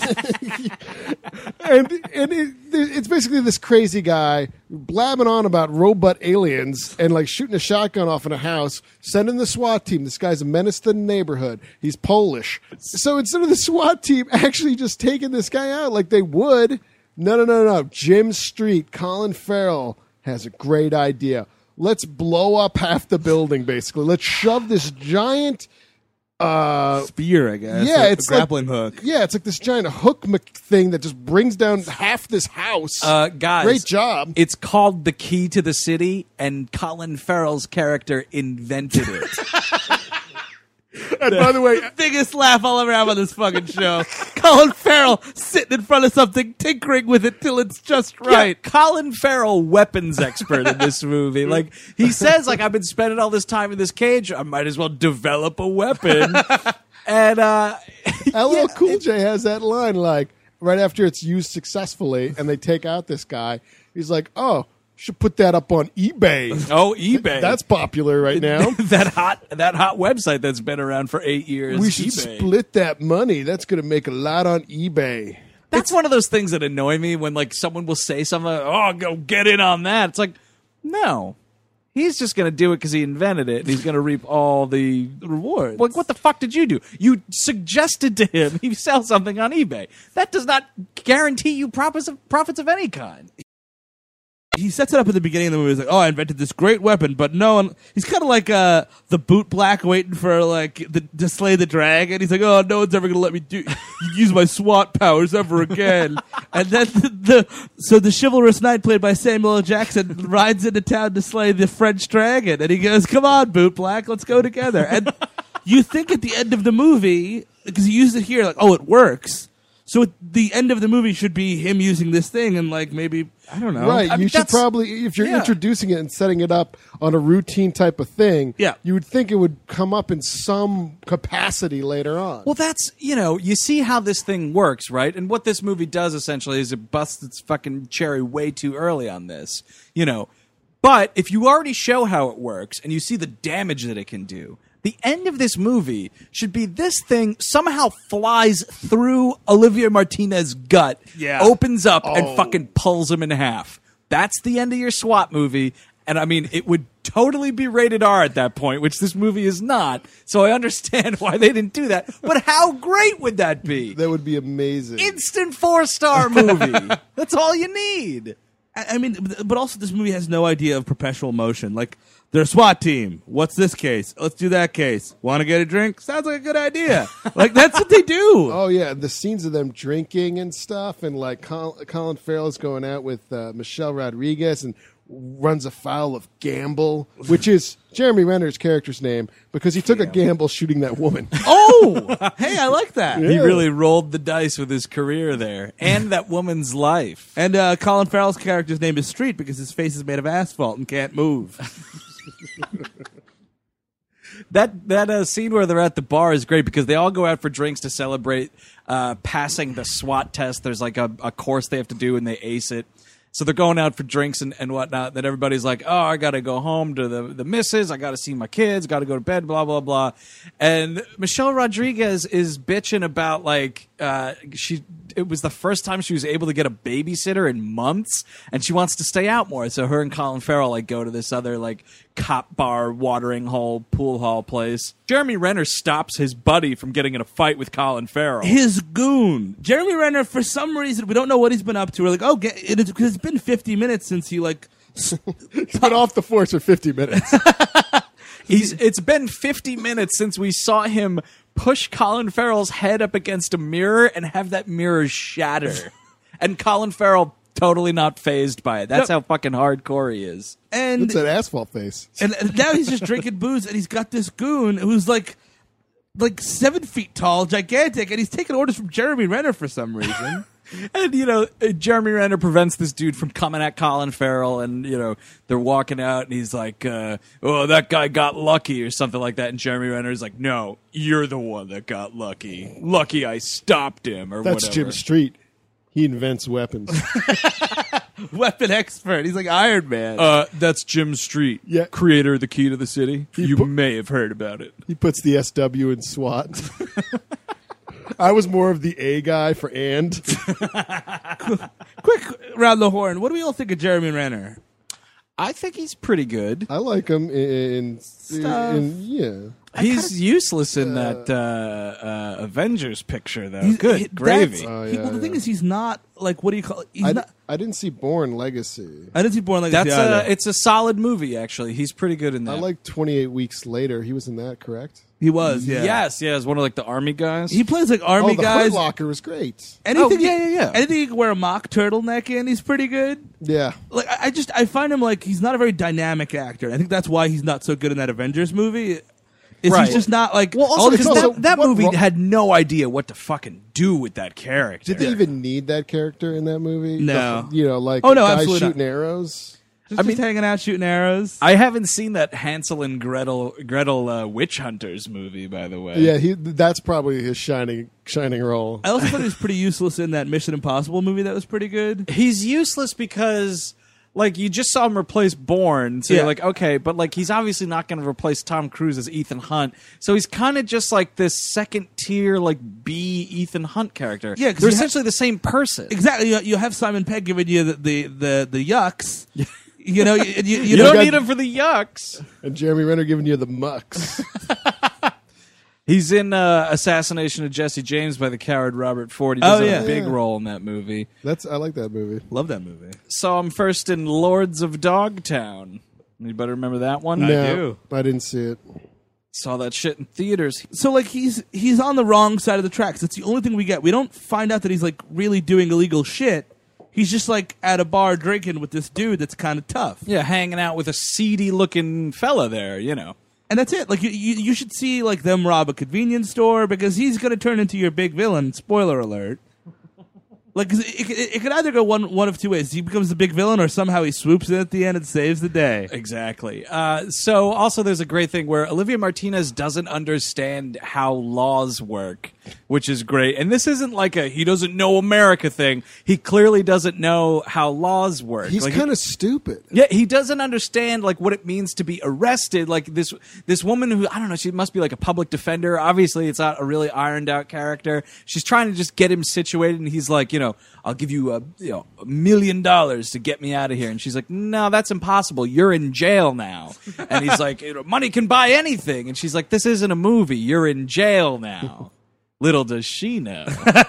and and it, it's basically this crazy guy blabbing on about robot aliens and like shooting a shotgun off in a house, sending the SWAT team. This guy's a menace to the neighborhood. He's Polish. So instead of the SWAT team actually just taking this guy out like they would, no, no, no, no. Jim Street, Colin Farrell has a great idea. Let's blow up half the building, basically. Let's shove this giant... Uh, Spear, I guess. yeah, a, it's a grappling like, hook. Yeah, it's like this giant hook mc- thing that just brings down half this house. Uh, guys, great job. It's called The Key to the City, and Colin Farrell's character invented it. And by the way, Biggest laugh I'll ever have on this fucking show. Colin Farrell sitting in front of something, tinkering with it till it's just right. Yeah, Colin Farrell, weapons expert in this movie. Like, he says, like, I've been spending all this time in this cage. I might as well develop a weapon. And, uh, L L Cool J has that line like right after it's used successfully and they take out this guy. He's like, "Oh, should put that up on eBay." oh, eBay. That's popular right now. that hot, that hot website that's been around for eight years. We should eBay. split that money. That's going to make a lot on eBay. That's one of those things that annoy me when, like, someone will say something, oh, go get in on that. It's like, no. He's just going to do it because he invented it, and he's going to reap all the rewards. Like, what the fuck did you do? You suggested to him he sell something on eBay. That does not guarantee you profits of, profits of any kind. he sets it up at the beginning of the movie. He's like, "Oh, I invented this great weapon," but no one. He's kind of like uh, the boot black waiting for like the, to slay the dragon. He's like, "Oh, no one's ever gonna let me do use my SWAT powers ever again." And then the, the so the chivalrous knight played by Samuel L. Jackson rides into town to slay the French dragon, and he goes, "Come on, boot black, let's go together." And you think at the end of the movie, because he used it here, like, "Oh, it works." So at the end of the movie should be him using this thing, and like maybe I don't know. Right, I mean, you should that's- probably, if you're yeah. introducing it and setting it up on a routine type of thing, Yeah. you would think it would come up in some capacity later on. Well, that's, you know, you see how this thing works, right? And what this movie does essentially is it busts its fucking cherry way too early on this, you know. But if you already show how it works and you see the damage that it can do, the end of this movie should be this thing somehow flies through Olivia Martinez's gut, Yeah. opens up, Oh. and fucking pulls him in half. That's the end of your SWAT movie. And I mean, it would totally be rated R at that point, which this movie is not. So I understand why they didn't do that. But how great would that be? That would be amazing. Instant four-star movie. That's all you need. I I mean, but also this movie has no idea of perpetual motion. Like, they're a SWAT team. What's this case? Let's do that case. Want to get a drink? Sounds like a good idea. Like, that's what they do. Oh yeah, the scenes of them drinking and stuff, and like Col- Colin Farrell's going out with uh, Michelle Rodriguez and runs afoul of Gamble, which is Jeremy Renner's character's name because he took a gamble shooting that woman. Oh, hey, I like that. He really rolled the dice with his career there and that woman's life. And uh, Colin Farrell's character's name is Street because his face is made of asphalt and can't move. That that uh, scene where they're at the bar is great because they all go out for drinks to celebrate uh, passing the SWAT test. There's like a, a course they have to do and they ace it. So they're going out for drinks and, and whatnot. Then everybody's like, oh, I got to go home to the, the missus. I got to see my kids. Got to go to bed, blah, blah, blah. And Michelle Rodriguez is bitching about, like, uh, she. It was the first time she was able to get a babysitter in months, and she wants to stay out more. So her and Colin Farrell, like, go to this other, like, cop bar, watering hole, pool hall place. Jeremy Renner stops his buddy from getting in a fight with Colin Farrell. His goon. Jeremy Renner, for some reason, we don't know what he's been up to. We're like, oh, get, it, because it's been fifty minutes since he, like... Put off the force for fifty minutes. He's. It's been fifty minutes since we saw him push Colin Farrell's head up against a mirror and have that mirror shatter. And Colin Farrell totally not phased by it. That's Yep. how fucking hardcore he is. And, It's that asphalt face. and and now he's just drinking booze, and he's got this goon who's like... like seven feet tall, gigantic, and he's taking orders from Jeremy Renner for some reason. And, you know, uh, Jeremy Renner prevents this dude from coming at Colin Farrell, and, you know, they're walking out, and he's like, uh, oh, that guy got lucky, or something like that. And Jeremy Renner's like, no, you're the one that got lucky. Lucky I stopped him, or That's whatever. Jim Street. He invents weapons. Weapon expert. He's like Iron Man. Uh, that's Jim Street, Yeah. creator of the Key to the City. You put- may have heard about it. He puts the S W in SWAT. I was more of the A guy for and. Quick, round the horn. What do we all think of Jeremy Renner? I think he's pretty good. I like him in, in, Stuff. in yeah. He's useless in that uh, uh, Avengers picture, though. He's- good he- gravy. that's- Oh, he- yeah, well, the thing yeah. is, he's not like what do you call? He's I, not. I didn't see Born Legacy. I didn't see Born Legacy. That's either. a, it's a solid movie, actually. He's pretty good in that. I like twenty-eight Weeks Later. He was in that, correct? He was. Yeah. Yes, yeah, as one of like the army guys. He plays like army oh, the guys. Hurt Locker was great. Anything Oh, yeah, you- yeah, yeah. Anything you can wear a mock turtleneck in, he's pretty good. Yeah. Like I I just I find him like he's not a very dynamic actor. I think that's why he's not so good in that Avengers movie. Is Right. he's just not like well, also all because these- also- that, that what movie ro- had no idea what to fucking do with that character. Did they even need that character in that movie? No. The- you know, like Oh, no, guys absolutely not. shooting arrows. just, I just mean- hanging out shooting arrows. I haven't seen that Hansel and Gretel Gretel uh, Witch Hunters movie, by the way. Yeah, he. That's probably his shining shining role. I also thought he was pretty useless in that Mission Impossible movie that was pretty good. He's useless because, like, you just saw him replace Bourne, so Yeah. you're like, okay, but, like, he's obviously not going to replace Tom Cruise as Ethan Hunt, so he's kind of just, like, this second-tier, like, B Ethan Hunt character. Yeah, 'cause they're you ha- essentially the same person. Exactly. You, you have Simon Pegg giving you the the the, the yucks. You know, you, you, you You know, don't got- need him for the yucks. And Jeremy Renner giving you the mucks. He's in uh, Assassination of Jesse James by the coward Robert Ford. He does Oh, have yeah. a big Yeah. role in that movie. That's I like that movie. Love that movie. Saw him first in Lords of Dogtown. Anybody remember that one? I no, do. I didn't see it. Saw that shit in theaters. So like he's he's on the wrong side of the tracks. That's the only thing we get. We don't find out that he's like really doing illegal shit. He's just like at a bar drinking with this dude that's kind of tough. Yeah, hanging out with a seedy looking fella there, you know. And that's it. Like you, you, you should see like them rob a convenience store because he's going to turn into your big villain. Spoiler alert. Like 'cause it, it, it could either go one one of two ways. He becomes the big villain, or somehow he swoops in at the end and saves the day. Exactly. Uh, so also there's a great thing where Olivia Martinez doesn't understand how laws work, which is great. And this isn't like a he doesn't know America thing. He clearly doesn't know how laws work. He's Like, kind of stupid. Yeah, he doesn't understand like what it means to be arrested. Like this this woman who I don't know, she must be like a public defender. Obviously, it's not a really ironed out character. She's trying to just get him situated, and he's like, you know, I'll give you a you know a million dollars to get me out of here. And she's like, no, that's impossible. You're in jail now. And he's like, you know, money can buy anything. And she's like, this isn't a movie. You're in jail now. Little does she know.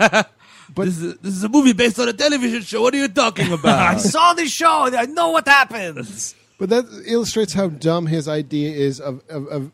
But this is, this is a movie based on a television show. What are you talking I about? saw this show. I know what happens. But that illustrates how dumb his idea is of of of,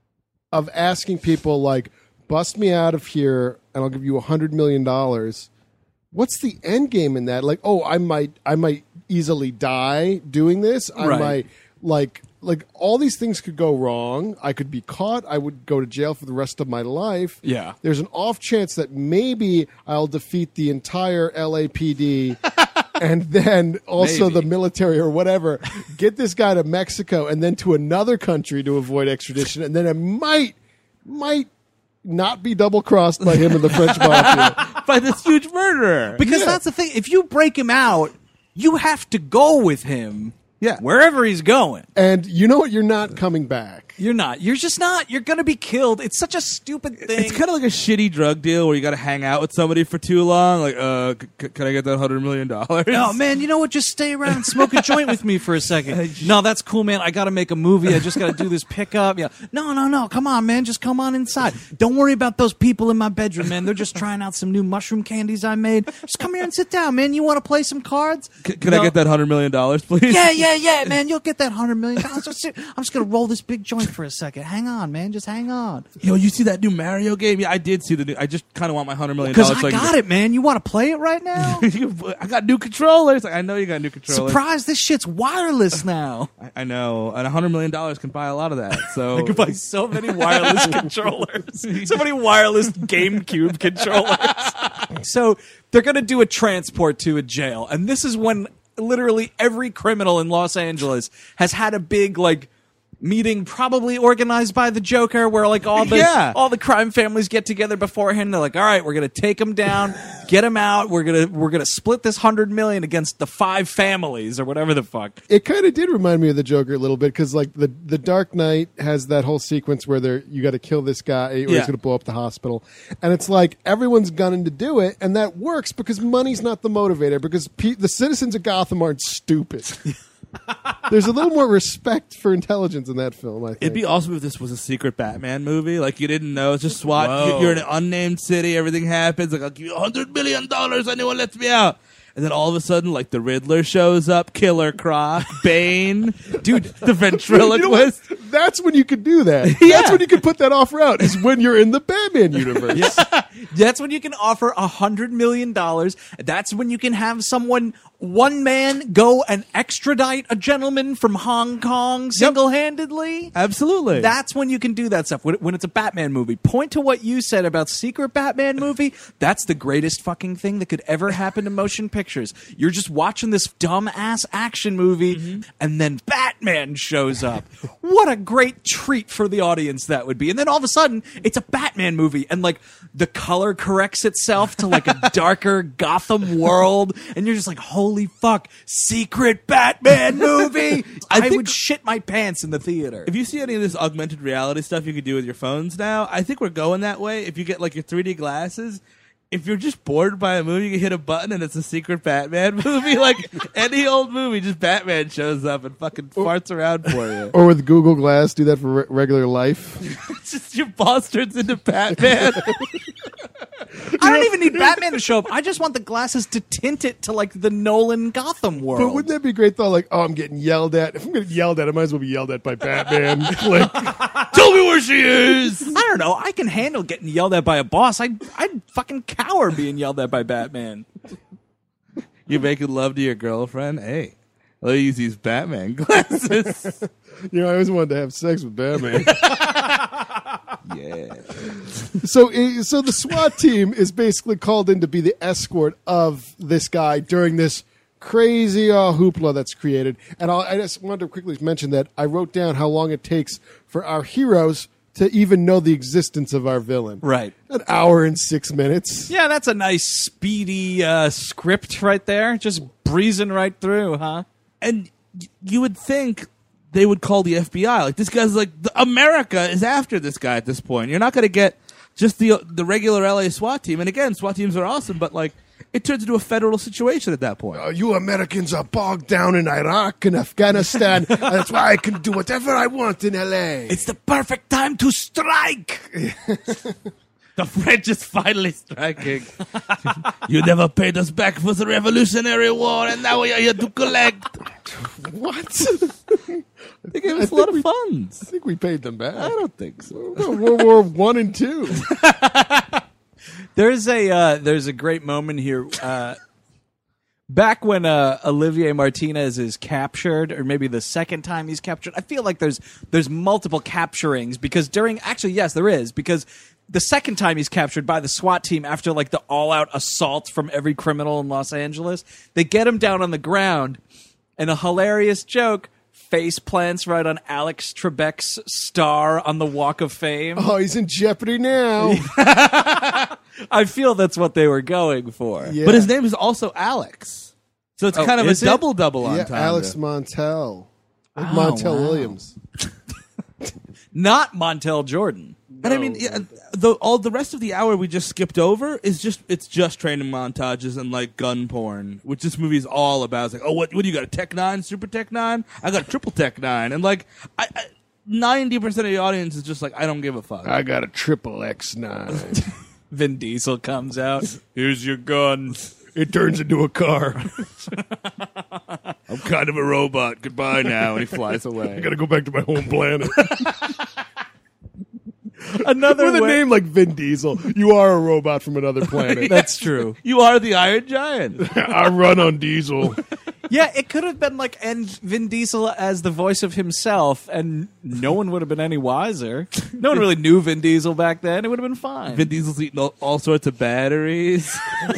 of asking people like, bust me out of here and I'll give you a hundred million dollars. What's the end game in that? Like, oh, I might I might easily die doing this. I Right. might like like all these things could go wrong. I could be caught. I would go to jail for the rest of my life. Yeah. There's an off chance that maybe I'll defeat the entire L A P D and then also Maybe. the military or whatever, get this guy to Mexico and then to another country to avoid extradition, and then it might might not be double crossed by him and the French mafia. By this huge murderer. Because Yeah. that's the thing. If you break him out, you have to go with him Yeah. wherever he's going. And you know what? You're not coming back. You're not. You're just not. You're going to be killed. It's such a stupid thing. It's kind of like a shitty drug deal where you got to hang out with somebody for too long. Like, uh, c- c- can I get that hundred million dollars? Oh man, you know what? Just stay around and smoke a joint with me for a second. No, that's cool, man. I got to make a movie. I just got to do this pickup. Yeah. No, no, no. Come on, man. Just come on inside. Don't worry about those people in my bedroom, man. They're just trying out some new mushroom candies I made. Just come here and sit down, man. You want to play some cards? C- can No. I get that hundred million dollars, please? Yeah, yeah, yeah, man. You'll get that hundred million dollars. I'm just gonna roll this big joint for a second. Hang on, man. Just hang on. Yo, you see that new Mario game? Yeah, I did see the new. I just kind of want my hundred million Because dollars. I got it, man. You want to play it right now? I got new controllers. Like, I know you got new controllers. Surprise! This shit's wireless now. I, I know, and a hundred million dollars can buy a lot of that. So I could buy so many wireless controllers, so many wireless GameCube controllers. So they're going to do a transport to a jail, and this is when literally every criminal in Los Angeles has had a big like meeting, probably organized by the Joker, where like all the Yeah. all the crime families get together beforehand. They're like, all right, we're going to take him down, get him out. We're gonna we're gonna split this hundred million against the five families or whatever the fuck. It kind of did remind me of the Joker a little bit because, like, the the Dark Knight has that whole sequence where they're you got to kill this guy or Yeah. he's going to blow up the hospital, and it's like everyone's gunning to do it, and that works because money's not the motivator because pe- the citizens of Gotham aren't stupid. There's a little more respect for intelligence in that film. I think it'd be awesome if this was a secret Batman movie. Like you didn't know, it's just SWAT. Whoa. You're in an unnamed city. Everything happens. Like I'll give you a hundred million dollars. Anyone lets me out. And then all of a sudden, like the Riddler shows up, Killer Croc, Bane, dude, the ventriloquist. You know what? That's when you could do that. Yeah. That's when you could put that offer out. Is when you're in the Batman universe. That's when you can offer a hundred million dollars. That's when you can have someone, one man, go and extradite a gentleman from Hong Kong single-handedly. Absolutely. That's when you can do that stuff. When, when it's a Batman movie, point to what you said about secret Batman movie. That's the greatest fucking thing that could ever happen to motion pictures. You're just watching this dumb-ass action movie, and then Batman shows up. What a great treat for the audience that would be. And then all of a sudden, it's a Batman movie, and like the color corrects itself to like a darker Gotham world, and you're just like, holy fuck, secret Batman movie! I, think- would shit my pants in the theater. If you see any of this augmented reality stuff you could do with your phones now, I think we're going that way. If you get like your three D glasses, if you're just bored by a movie, you can hit a button and it's a secret Batman movie. Like any old movie, just Batman shows up and fucking farts around for you. Or with Google Glass, do that for re- regular life. It's just your boss turns into Batman. I don't even need Batman to show up. I just want the glasses to tint it to like the Nolan Gotham world. But wouldn't that be great though? Like, oh, I'm getting yelled at. If I'm getting yelled at, I might as well be yelled at by Batman. Like, Tell me where she is. I don't know. I can handle getting yelled at by a boss. I'd, I'd fucking cower being yelled at by Batman. You making love to your girlfriend? Hey, let me use these Batman glasses. you know, I always wanted to have sex with Batman. Yeah. so, uh, so the SWAT team is basically called in to be the escort of this guy during this crazy uh, hoopla that's created. And I'll, I just wanted to quickly mention that I wrote down how long it takes for our heroes to even know the existence of our villain. Right. An hour and six minutes. Yeah, that's a nice, speedy uh, script right there. Just breezing right through, huh? And y- you would think they would call the F B I. Like, this guy's like, the, America is after this guy at this point. You're not going to get just the the regular L A SWAT team. And again, SWAT teams are awesome, but like, it turns into a federal situation at that point. Uh, you Americans are bogged down in Iraq and Afghanistan. and that's why I can do whatever I want in L A. It's the perfect time to strike. The French is finally striking. You never paid us back for the Revolutionary War, and now we are here to collect. What? They gave us a lot of funds. I think we paid them back. I don't think so. World War One and Two. There's a uh, there's a great moment here. Uh, back when uh, Olivier Martinez is captured, or maybe the second time he's captured, I feel like there's there's multiple capturings because during actually yes there is because the second time he's captured by the SWAT team after like the all out assault from every criminal in Los Angeles, they get him down on the ground, and a hilarious joke. Face plants right on Alex Trebek's star on the Walk of Fame. Oh, he's in jeopardy now. I feel that's what they were going for. Yeah. But his name is also Alex. So it's Oh, kind of a is it? double-double on yeah, time. Alex Montel. Like Oh, Montel wow. Williams. Not Montel Jordan. And I mean, yeah, the all the rest of the hour we just skipped over is just it's just training montages and like gun porn, which this movie is all about. It's like, oh, what what do you got? A Tech Nine, Super Tech Nine? I got a Triple Tech Nine, and like, I ninety percent of the audience is just like, I don't give a fuck. I got a triple X nine. Vin Diesel comes out. Here's your gun. It turns into a car. I'm kind of a robot. Goodbye now, and he flies away. I gotta go back to my home planet. Another With a way- name like Vin Diesel, you are a robot from another planet. That's true. You are the Iron Giant. I run on diesel. Yeah, it could have been like and Vin Diesel as the voice of himself, and no one would have been any wiser. No one really knew Vin Diesel back then. It would have been fine. Vin Diesel's eating all, all sorts of batteries.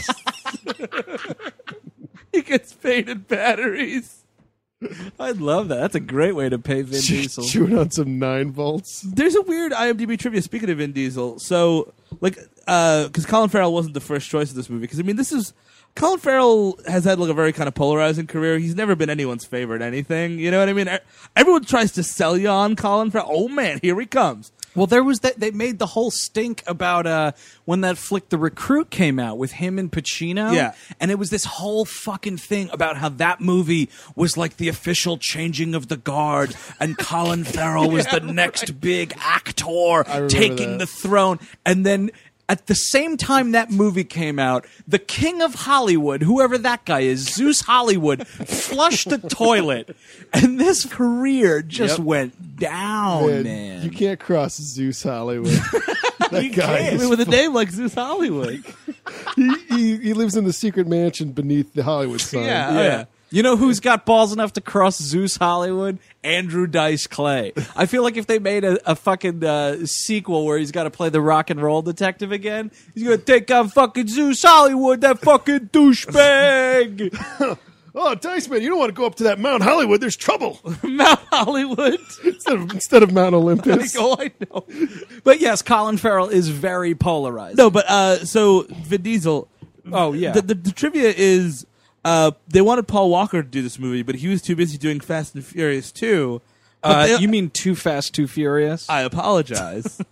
He gets paid in batteries. I love that. That's a great way to pay Vin Diesel. Chewing on some nine volts. There's a weird IMDb trivia. Speaking of Vin Diesel, so like, because Colin Farrell wasn't the first choice of this movie. Because I mean, this is Colin Farrell has had like a very kind of polarizing career. He's never been anyone's favorite anything. You know what I mean? Everyone tries to sell you on Colin Farrell. Oh man, here he comes. Well, there was that they made the whole stink about uh, when that flick The Recruit came out with him and Pacino. Yeah. And it was this whole fucking thing about how that movie was like the official changing of the guard and Colin Farrell was the next big actor remember taking that. the throne. And then at the same time that movie came out, the king of Hollywood, whoever that guy is, Zeus Hollywood, flushed the toilet. And this career just Yep. went down, Man, man. You can't cross Zeus Hollywood. That guy I is mean, with a name like Zeus Hollywood. he, he, he lives in the secret mansion beneath the Hollywood sign. Yeah. Yeah. Oh, yeah. You know who's got balls enough to cross Zeus Hollywood? Andrew Dice Clay. I feel like if they made a, a fucking uh, sequel where he's got to play the rock and roll detective again, he's going to take on fucking Zeus Hollywood, that fucking douchebag. Oh, Dice Man, you don't want to go up to that Mount Hollywood. There's trouble. Mount Hollywood. instead, of, instead of Mount Olympus. Oh, I know. But yes, Colin Farrell is very polarized. No, but uh, so Vin Diesel. Oh, yeah. The, the, the trivia is uh, they wanted Paul Walker to do this movie, but he was too busy doing Fast and Furious two. But Uh, they- you mean Too Fast, Too Furious? I apologize.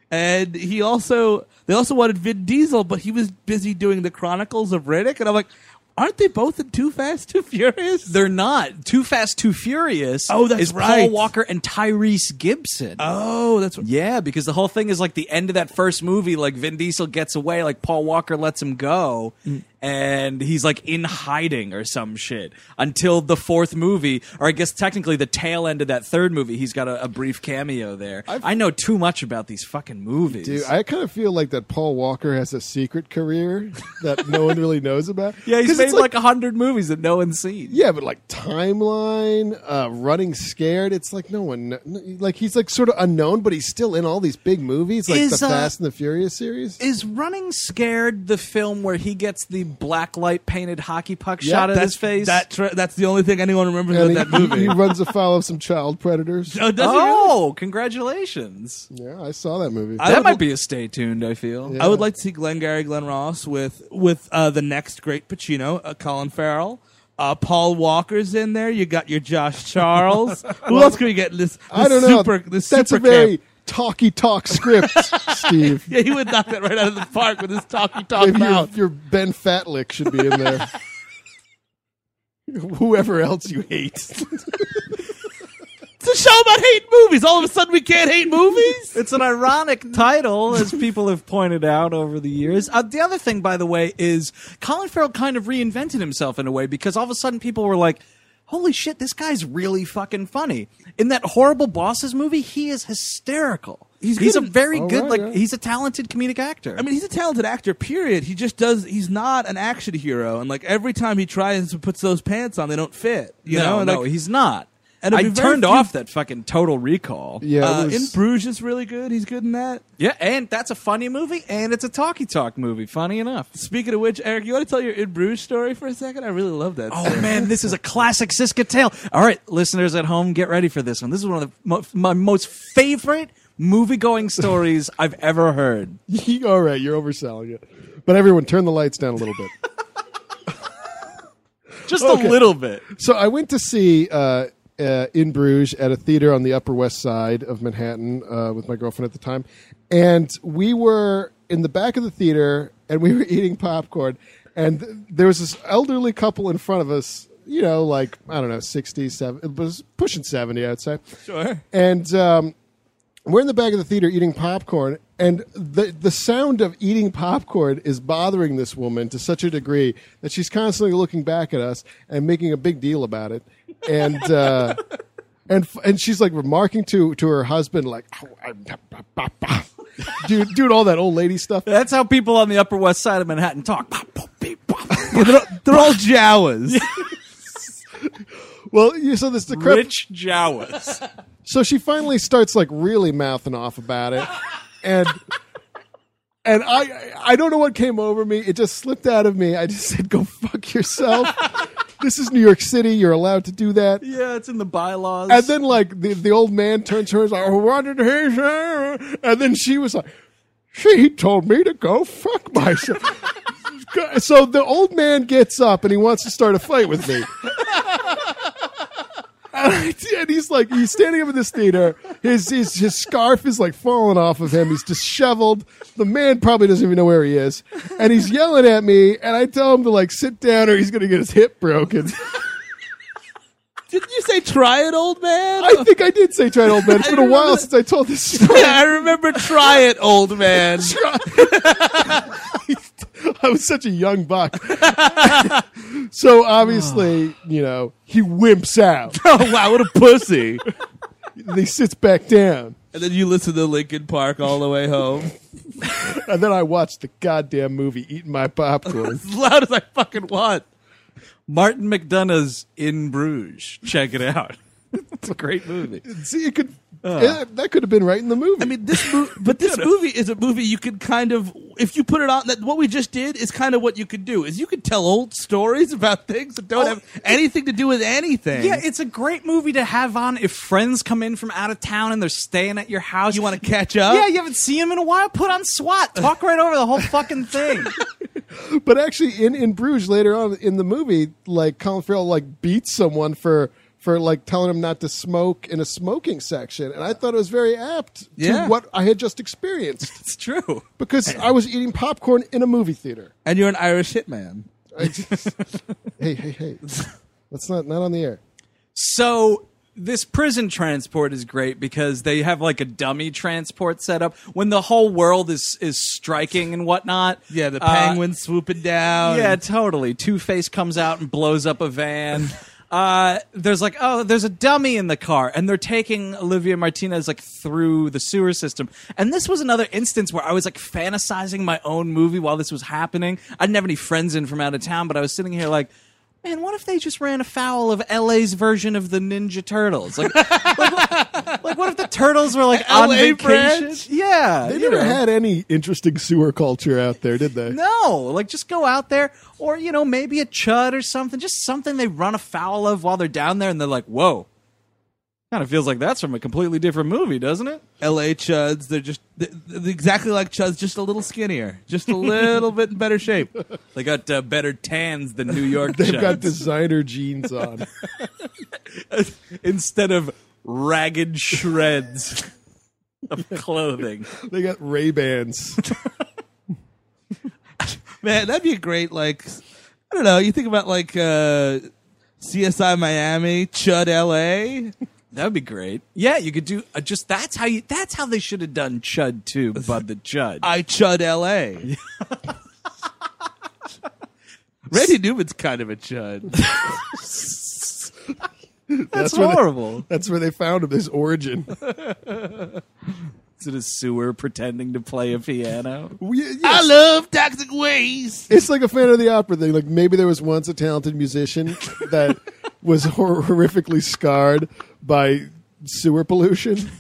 And he also, they also wanted Vin Diesel, but he was busy doing the Chronicles of Riddick. And I'm like, aren't they both in Too Fast, Too Furious? They're not. Too Fast, Too Furious Oh, that's is right. Paul Walker and Tyrese Gibson. Oh, that's Yeah, because the whole thing is like the end of that first movie, like Vin Diesel gets away, like Paul Walker lets him go, Mm. and he's like in hiding or some shit until the fourth movie, or I guess technically the tail end of that third movie. He's got a, a brief cameo there. I've- I know too much about these fucking movies. Dude, I kind of feel like that Paul Walker has a secret career that no one really knows about. yeah, he's 'Cause made it's like a hundred movies that no one's seen. Yeah, but like Timeline, uh, Running Scared, it's like no one, kn- like he's like sort of unknown, but he's still in all these big movies, like Is, the uh, Fast and the Furious series. Is Running Scared the film where he gets the black light painted hockey puck Yeah, shot at that's his face? That tra- that's the only thing anyone remembers And about he, that movie. he runs afoul of some child predators. oh, does he really? oh, congratulations. Yeah, I saw that movie. I That would- might be a stay tuned, I feel. Yeah. I would like to see Glengarry Glen Ross with with uh, the next great Pacino, uh, Colin Farrell. Uh, Paul Walker's in there. You got your Josh Charles. Who else can we get? in This, this I don't know. super, This That's super a very camp. talky talk script, Steve. Yeah, he would knock that right out of the park with his talky talk Maybe your, mouth. your Ben Fatlick should be in there. Whoever else you hate. It's a show about hating movies. All of a sudden, we can't hate movies. It's an ironic title, as people have pointed out over the years. Uh, the other thing, by the way, is Colin Farrell kind of reinvented himself in a way, because all of a sudden people were like, holy shit, this guy's really fucking funny. In that Horrible Bosses movie, he is hysterical. He's He's, good a in- very Oh, good, right, like, yeah. he's a talented comedic actor. I mean, he's a talented actor, period. He just does, he's not an action hero. And, like, every time he tries to put those pants on, they don't fit. You no, know? And, no, like, he's not. and I it'd be very turned few- off that fucking Total Recall. Yeah, uh, it was- In Bruges is really good. He's good in that. Yeah, and that's a funny movie, and it's a talky talk movie, funny enough. Speaking of which, Eric, you want to tell your In Bruges story for a second? I really love that. Oh man, this is a classic Siska tale. All right, listeners at home, get ready for this one. This is one of the, mo- my most favorite movie-going stories I've ever heard. All right, you're overselling it. But everyone, turn the lights down a little bit. Just Okay. a little bit. So I went to see uh, uh, In Bruges at a theater on the Upper West Side of Manhattan uh, with my girlfriend at the time. And we were in the back of the theater, and we were eating popcorn. And th- there was this elderly couple in front of us, you know, like, I don't know, sixty, seventy, it was pushing seventy, I'd say. Sure. And um, we're in the back of the theater eating popcorn, and the the sound of eating popcorn is bothering this woman to such a degree that she's constantly looking back at us and making a big deal about it. And uh, and f- and she's like remarking to to her husband, like, dude, doing all that old lady stuff. That's how people on the Upper West Side of Manhattan talk. Pop, pop, beep, pop. Yeah, they're, they're all Jawas. Well, you so this the crap. Rich Jawas. So she finally starts like really mouthing off about it, and and I I don't know what came over me. It just slipped out of me. I just said, "Go fuck yourself." This is New York City. You're allowed to do that. Yeah, it's in the bylaws. And then like the the old man turns to her and is like, "Oh, what did he say?" And then she was like, "She told me to go fuck myself." So the old man gets up and he wants to start a fight with me. And he's like, he's standing up in this theater. His, his his scarf is like falling off of him. He's disheveled. The man probably doesn't even know where he is. And he's yelling at me. And I tell him to like sit down or he's going to get his hip broken. Didn't you say try it, old man? I think I did say try it, old man. It's been a while since I told this story. Yeah, I remember try it, old man. I was such a young buck. So obviously, you know, he wimps out. Oh, wow, what a pussy. And he sits back down. And then you listen to Linkin Park all the way home. And then I watched the goddamn movie eating my popcorn. As loud as I fucking want. Martin McDonagh's In Bruges. Check it out. It's a great movie. See, it could yeah, that could have been right in the movie. I mean, this mo- but this movie is a movie you could kind of, if you put it on, that what we just did is kind of what you could do, is you could tell old stories about things that don't Oh, have anything to do with anything. Yeah, it's a great movie to have on if friends come in from out of town and they're staying at your house. You want to catch up? Yeah, you haven't seen them in a while. Put on SWAT. Talk right over the whole fucking thing. But actually, in, in Bruges later on in the movie, like Colin Farrell like beats someone for for like telling him not to smoke in a smoking section, and I thought it was very apt Yeah. to what I had just experienced It's true. because I was eating popcorn in a movie theater. And you're an Irish hitman. I just- hey, hey, hey! That's not not on the air. So this prison transport is great because they have like a dummy transport set up when the whole world is is striking and whatnot. Yeah, the Uh, penguin swooping down. Yeah, totally. Two-Face comes out and blows up a van. Uh, there's like, oh, there's a dummy in the car, and they're taking Olivia Martinez like through the sewer system. And this was another instance where I was like fantasizing my own movie while this was happening. I didn't have any friends in from out of town, but I was sitting here like, man, what if they just ran afoul of L A's version of the Ninja Turtles? Like, like, like what if the turtles were like on L A vacation? branch? Yeah, They you never know. had any interesting sewer culture out there, did they? No, like just go out there, or you know, maybe a chud or something, just something they run afoul of while they're down there, and they're like, "Whoa." Kind of feels like that's from a completely different movie, doesn't it? L A chuds, they're just they're, they're exactly like chuds, just a little skinnier, just a little bit in better shape. They got uh, better tans than New York They've chuds. got designer jeans on. Instead of ragged shreds of clothing. They got Ray Bans. Man, that'd be a great, like, I don't know, you think about like uh, C S I Miami, Chud L A. That would be great. Yeah, you could do uh, just that's how you that's how they should have done Chud too, Bud the Chud. I Chud L A. Randy Newman's kind of a chud. that's where they- horrible. That's where they found him, his origin. Is it a sewer pretending to play a piano? We- yes. I love toxic waste. It's like a Phantom of the Opera thing. Like maybe there was once a talented musician that was hor- horrifically scarred by sewer pollution.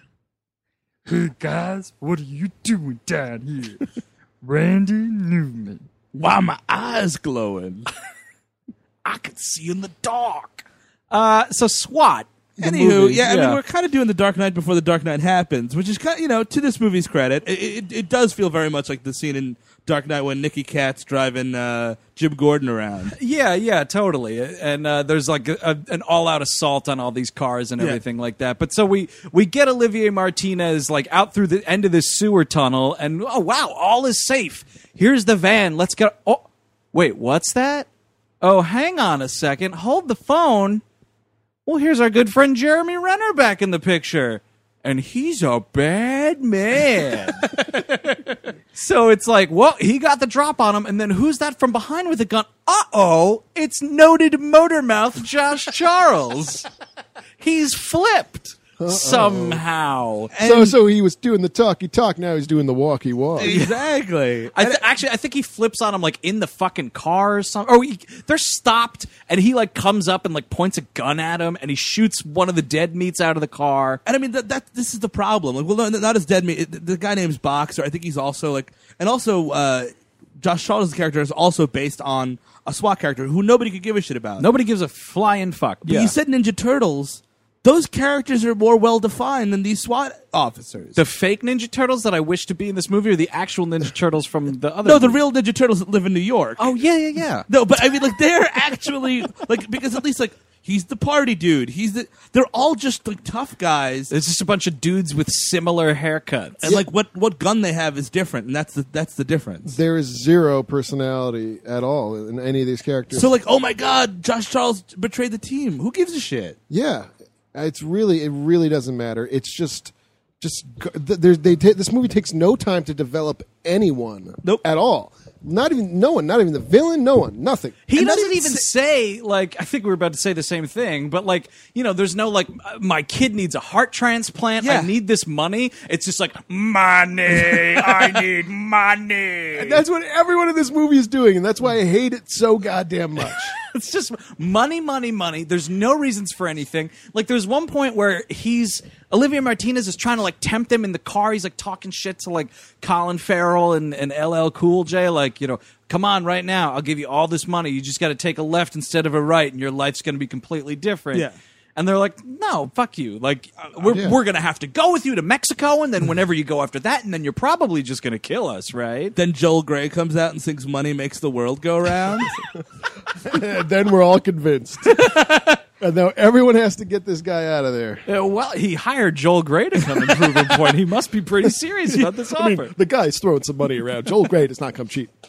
Hey guys, what are you doing down here? Randy Newman. Why my eyes glowing? I could see in the dark. Uh, so SWAT. the Anywho, movie, yeah, I mean, we're kind of doing The Dark Knight before The Dark Knight happens, which is kind of, you know, to this movie's credit, it, it, it does feel very much like the scene in Dark Knight when Nicky Katt's driving uh, Jim Gordon around. Yeah, yeah, totally. And uh, there's like a, a, an all-out assault on all these cars and Yeah. everything like that. But so we we get Olivier Martinez like out through the end of this sewer tunnel, and oh wow, all is safe. Here's the van. Let's get. Oh, wait, what's that? Oh, hang on a second. Hold the phone. Well, here's our good friend Jeremy Renner back in the picture. And he's a bad man. So it's like, well, he got the drop on him, and then who's that from behind with a gun? Uh-oh, it's noted motor mouth Josh Charles. He's flipped somehow. so so he was doing the talky talk, now he's doing the walkie walk. Exactly. I th- actually, I think he flips on him like in the fucking car or something. Or he, they're stopped, and he like comes up and like points a gun at him, and he shoots one of the dead meats out of the car. And I mean, that, that this is the problem. Like, well, no, not as dead meat. The guy name's Boxer. I think he's also like, and also uh, Josh Charles' character is also based on a SWAT character who nobody could give a shit about. Nobody gives a flying fuck. But you said Ninja Turtles. Those characters are more well defined than these SWAT officers. The fake Ninja Turtles that I wish to be in this movie, or the actual Ninja Turtles from the other? no, the movie? real Ninja Turtles that live in New York. Oh yeah, yeah, yeah. No, but I mean, like, they're actually like, because at least like he's the party dude. He's the. They're all just like tough guys. It's just a bunch of dudes with similar haircuts. And like what, what gun they have is different, and that's the that's the difference. There is zero personality at all in any of these characters. So like, oh my God, Josh Charles betrayed the team. Who gives a shit? yeah, it's really it really doesn't matter. It's just just go- th- there's they ta- this movie takes no time to develop anyone Nope. at all. Not even no one, not even the villain, no one, nothing. He And not doesn't even even say, like, I think we were about to say the same thing, but like, you know, there's no like, uh, my kid needs a heart transplant. Yeah. I need this money. It's just like, money. I need money. And that's what everyone in this movie is doing, and that's why I hate it so goddamn much. It's just money, money, money. There's no reasons for anything. Like, there's one point where he's Olivia Martinez is trying to like tempt him in the car. He's like talking shit to like Colin Farrell and, and L L Cool J. Like, you know, come on right now. I'll give you all this money. You just got to take a left instead of a right, and your life's going to be completely different. Yeah. And they're like, no, fuck you. Like, uh, we're, Yeah. we're going to have to go with you to Mexico, and then whenever you go after that, and then you're probably just going to kill us, right? Then Joel Grey comes out and sings "Money Makes the World Go Round." And then we're all convinced. And now everyone has to get this guy out of there. Uh, well, he hired Joel Grey to come and prove a point. He must be pretty serious about this I offer. mean, the guy's throwing some money around. Joel Grey does not come cheap.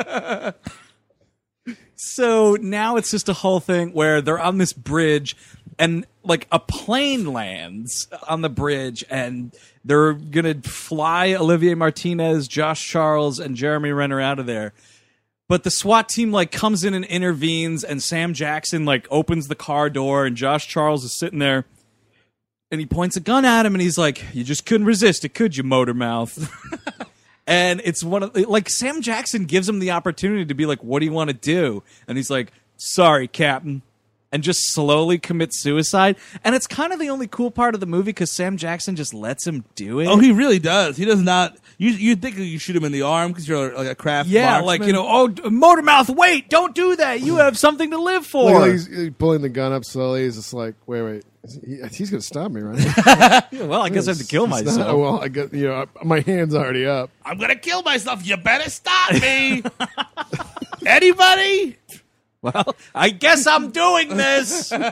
So now it's just a whole thing where they're on this bridge and like a plane lands on the bridge and they're going to fly Olivier Martinez, Josh Charles, and Jeremy Renner out of there. But the SWAT team like comes in and intervenes, and Sam Jackson like opens the car door, and Josh Charles is sitting there, and he points a gun at him, and he's like, "You just couldn't resist it, could you, motor mouth?" And it's one of like Sam Jackson gives him the opportunity to be like, "What do you want to do?" And he's like, "Sorry, Captain." And just slowly commits suicide. And it's kind of the only cool part of the movie because Sam Jackson just lets him do it. Oh, he really does. He does not. You you think you shoot him in the arm because you're like a craft yeah, marksman? like, you know, oh, Motormouth, wait, don't do that. You have something to live for. Like, he's, he's pulling the gun up slowly. He's just like, wait, wait. He, he's going to stop me, right? Yeah, well, I guess I have to kill It's myself. not- well, I got, you know, my hand's already up. I'm gonna kill myself. You better stop me. Anybody? Well, I guess I'm doing this. One.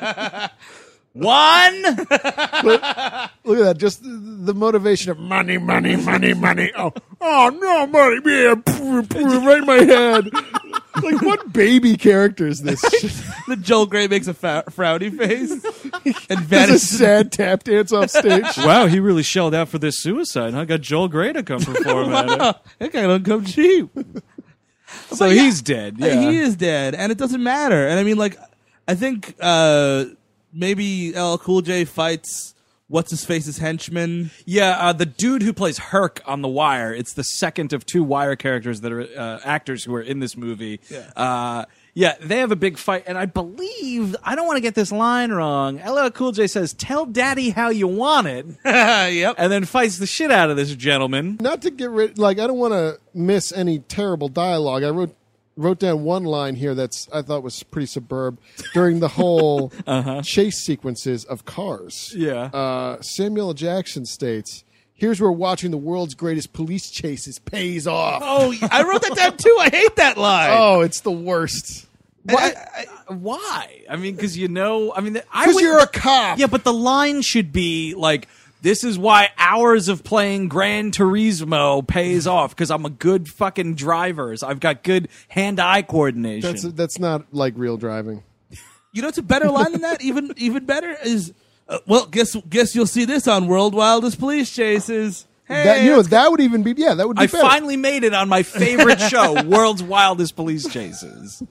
Look at that. Just the, the motivation of money, money, money, money. Oh, oh no, money. Yeah, right in my head. Like, what baby character is this? The Joel Grey makes a fa- frowny face and There's a vanishes. sad tap dance off stage. Wow, he really shelled out for this suicide, huh? Got Joel Grey to come perform at it. Wow, that guy don't come cheap. So But yeah, he's dead. Yeah. He is dead, and it doesn't matter. And I mean, like, I think uh, maybe L L Cool J fights what's his face's henchman. Yeah, uh, the dude who plays Herc on The Wire. It's the second of two Wire characters that are uh, actors who are in this movie. Yeah. Uh, yeah, they have a big fight, and I believe I don't want to get this line wrong. L L Cool J says, "Tell Daddy how you want it," Yep. and then fights the shit out of this gentleman. Not to get rid, like, I don't want to miss any terrible dialogue. I wrote wrote down one line here that's I thought was pretty superb during the whole Uh-huh. chase sequences of cars. Yeah. Uh, Samuel L. Jackson states, "Here's where watching the world's greatest police chases pays off." Oh, I wrote that down too. I hate that line. Oh, it's the worst. Why? Why? I mean, because you know, I mean, I Because would- you're a cop. Yeah, but the line should be like, "This is why hours of playing Gran Turismo pays off because I'm a good fucking driver. I've got good hand-eye coordination." That's that's not like real driving. You know what's a better line than that? Even even better is, uh, well, guess guess you'll see this on World Wildest Police Chases. Hey, that you know let's that would even be yeah that would be I better. finally made it on my favorite show, World's Wildest Police Chases.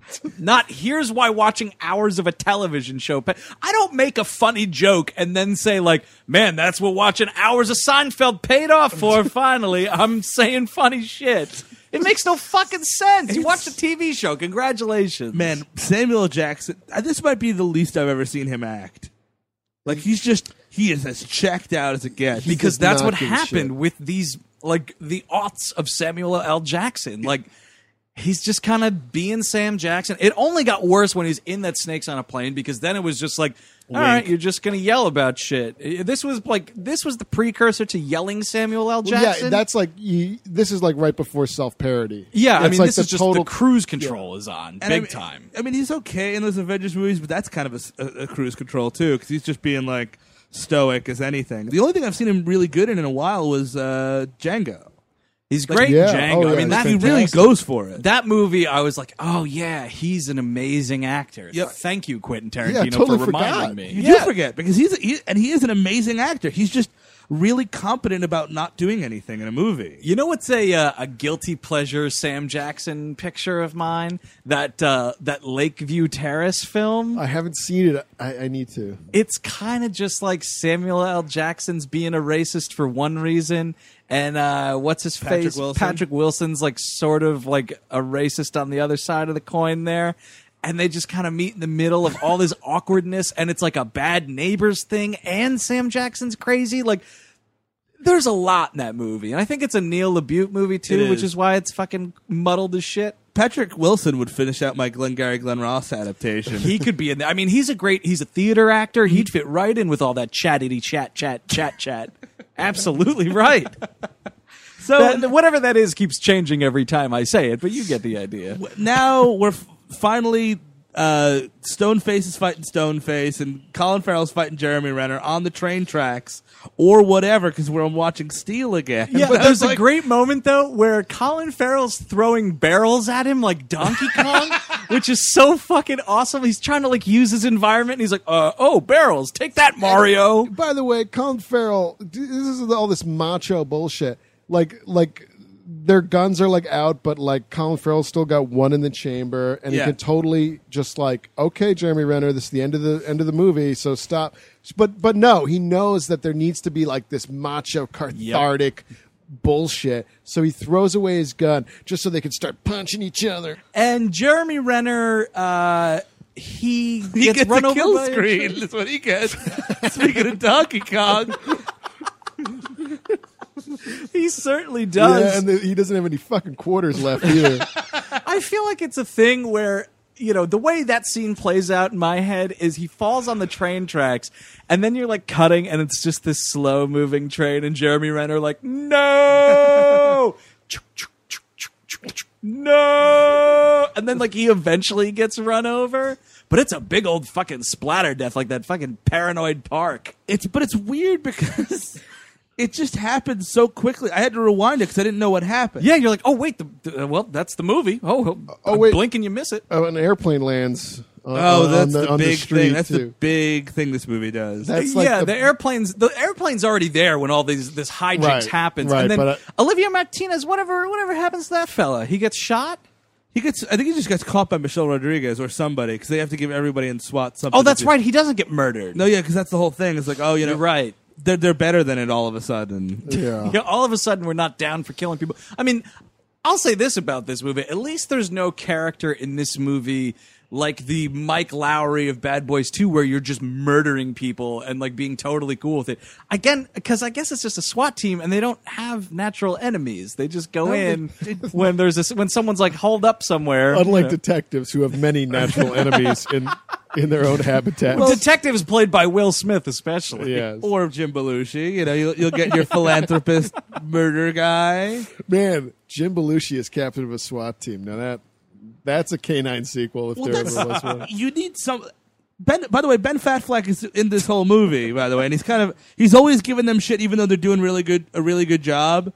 Not here's why watching hours of a television show. Pay- I don't make a funny joke and then say like, "Man, that's what watching hours of Seinfeld paid off for." Finally, I'm saying funny shit. It makes no fucking sense. You watched a T V show. Congratulations, Man, Samuel L. Jackson, uh, this might be the least I've ever seen him act. Like, he's just, he is as checked out as it gets. Because does that's not what give a happened shit. with these, like, the aughts of Samuel L. Jackson. Like, he's just kind of being Sam Jackson. It only got worse when he's in that Snakes on a Plane because then it was just like, all right, you're just going to yell about shit. This was like, this was the precursor to yelling Samuel L. Well, Jackson. yeah, that's like you, this is like right before self parody. yeah, I It's mean, like this the is just total the cruise control is on And big I mean, time. I mean, he's okay in those Avengers movies, but that's kind of a s- a, a cruise control, too, because he's just being, like, stoic as anything. The only thing I've seen him really good in in a while was uh, Django. He's great yeah, in Django. oh, yeah, I mean, he's that He really fantastic. goes for it. That movie, I was like, oh, yeah, he's an amazing actor. Yep. Thank you, Quentin Yeah, I Tarantino, totally for reminding forgot. me. You Yeah. do forget, because he's he, and he is an amazing actor. He's just really competent about not doing anything in a movie. You know what's a uh, a guilty pleasure Sam Jackson picture of mine? That uh, that Lakeview Terrace film. I haven't seen it. I, I need to. It's kind of just like Samuel L. Jackson's being a racist for one reason, and uh, what's his Patrick face? Wilson? Patrick Wilson's like sort of like a racist on the other side of the coin there. And they just kind of meet in the middle of all this awkwardness, and it's like a bad neighbors thing, and Sam Jackson's crazy. Like, there's a lot in that movie, and I think it's a Neil LaBute movie too, It which is. is why it's fucking muddled as shit. Patrick Wilson would finish out my Glengarry Glen Ross adaptation. He could be in there. I mean, he's a great. He's a theater actor. He'd fit right in with all that chattity chat chat chat chat. Absolutely right. so That- whatever that is keeps changing every time I say it, but you get the idea. now we're f- finally uh, Stoneface is fighting Stoneface, and Colin Farrell's fighting Jeremy Renner on the train tracks or whatever, because we're watching Steel again. Yeah, But there's like, a great moment though where Colin Farrell's throwing barrels at him like Donkey Kong, which is so fucking awesome. He's trying to like use his environment, and he's like, uh, "Oh, barrels! Take that, Mario!" By the way, Colin Farrell, this is all this macho bullshit. Like, like their guns are like out, but like Colin Farrell's still got one in the chamber, and Yeah. he can totally just like, okay, Jeremy Renner, this is the end of the end of the movie, so stop. But but no, he knows that there needs to be like this macho, cathartic bullshit. So he throws away his gun just so they can start punching each other. And Jeremy Renner, uh, he he gets, gets run a over kill by a screen. train. That's what he gets. Speaking of Donkey Kong. He certainly does. Yeah, and the, he doesn't have any fucking quarters left either. I feel like it's a thing where, you know, the way that scene plays out in my head is he falls on the train tracks, and then you're like cutting, and it's just this slow moving train, and Jeremy Renner like, no, no, and then like he eventually gets run over, but it's a big old fucking splatter death, like that fucking Paranoid Park. It's but it's weird because it just happened so quickly. I had to rewind it because I didn't know what happened. Yeah, you're like, oh wait, the, the, well, that's the movie. Oh, Oh, oh wait. blink and you miss it. Oh, an airplane lands. On, Oh, on that's the, the, on big street thing. That's too. the big thing this movie does. That's like yeah, the- the, airplanes. The airplane's already there when all these this hijinks Right, happens, right, and then but, uh, Olivia Martinez, whatever, whatever happens to that fella, he gets shot. He gets. I think he just gets caught by Michelle Rodriguez or somebody because they have to give everybody in SWAT something. Oh, that's to do. right. He doesn't get murdered. No, yeah, because that's the whole thing. It's like, oh, you know, You're right. They're they're better than it all of a sudden. Yeah. Yeah, all of a sudden, we're not down for killing people. I mean, I'll say this about this movie: at least there's no character in this movie like the Mike Lowry of Bad Boys two, where you're just murdering people and like being totally cool with it. Again, because I guess it's just a SWAT team and they don't have natural enemies. They just go No, in they- they- when there's a, when someone's like holed up somewhere. Unlike you know. detectives who have many natural enemies in in their own habitat. Detectives played by Will Smith, especially. yes. Or Jim Belushi. You know, you'll, you'll get your philanthropist murder guy. Man, Jim Belushi is captain of a SWAT team. Now that that's a K nine sequel if Well, there that's- ever was one. You need some. Ben, by the way, Ben Fatfleck is in this whole movie. By the way, and he's kind of he's always giving them shit, even though they're doing really good a really good job.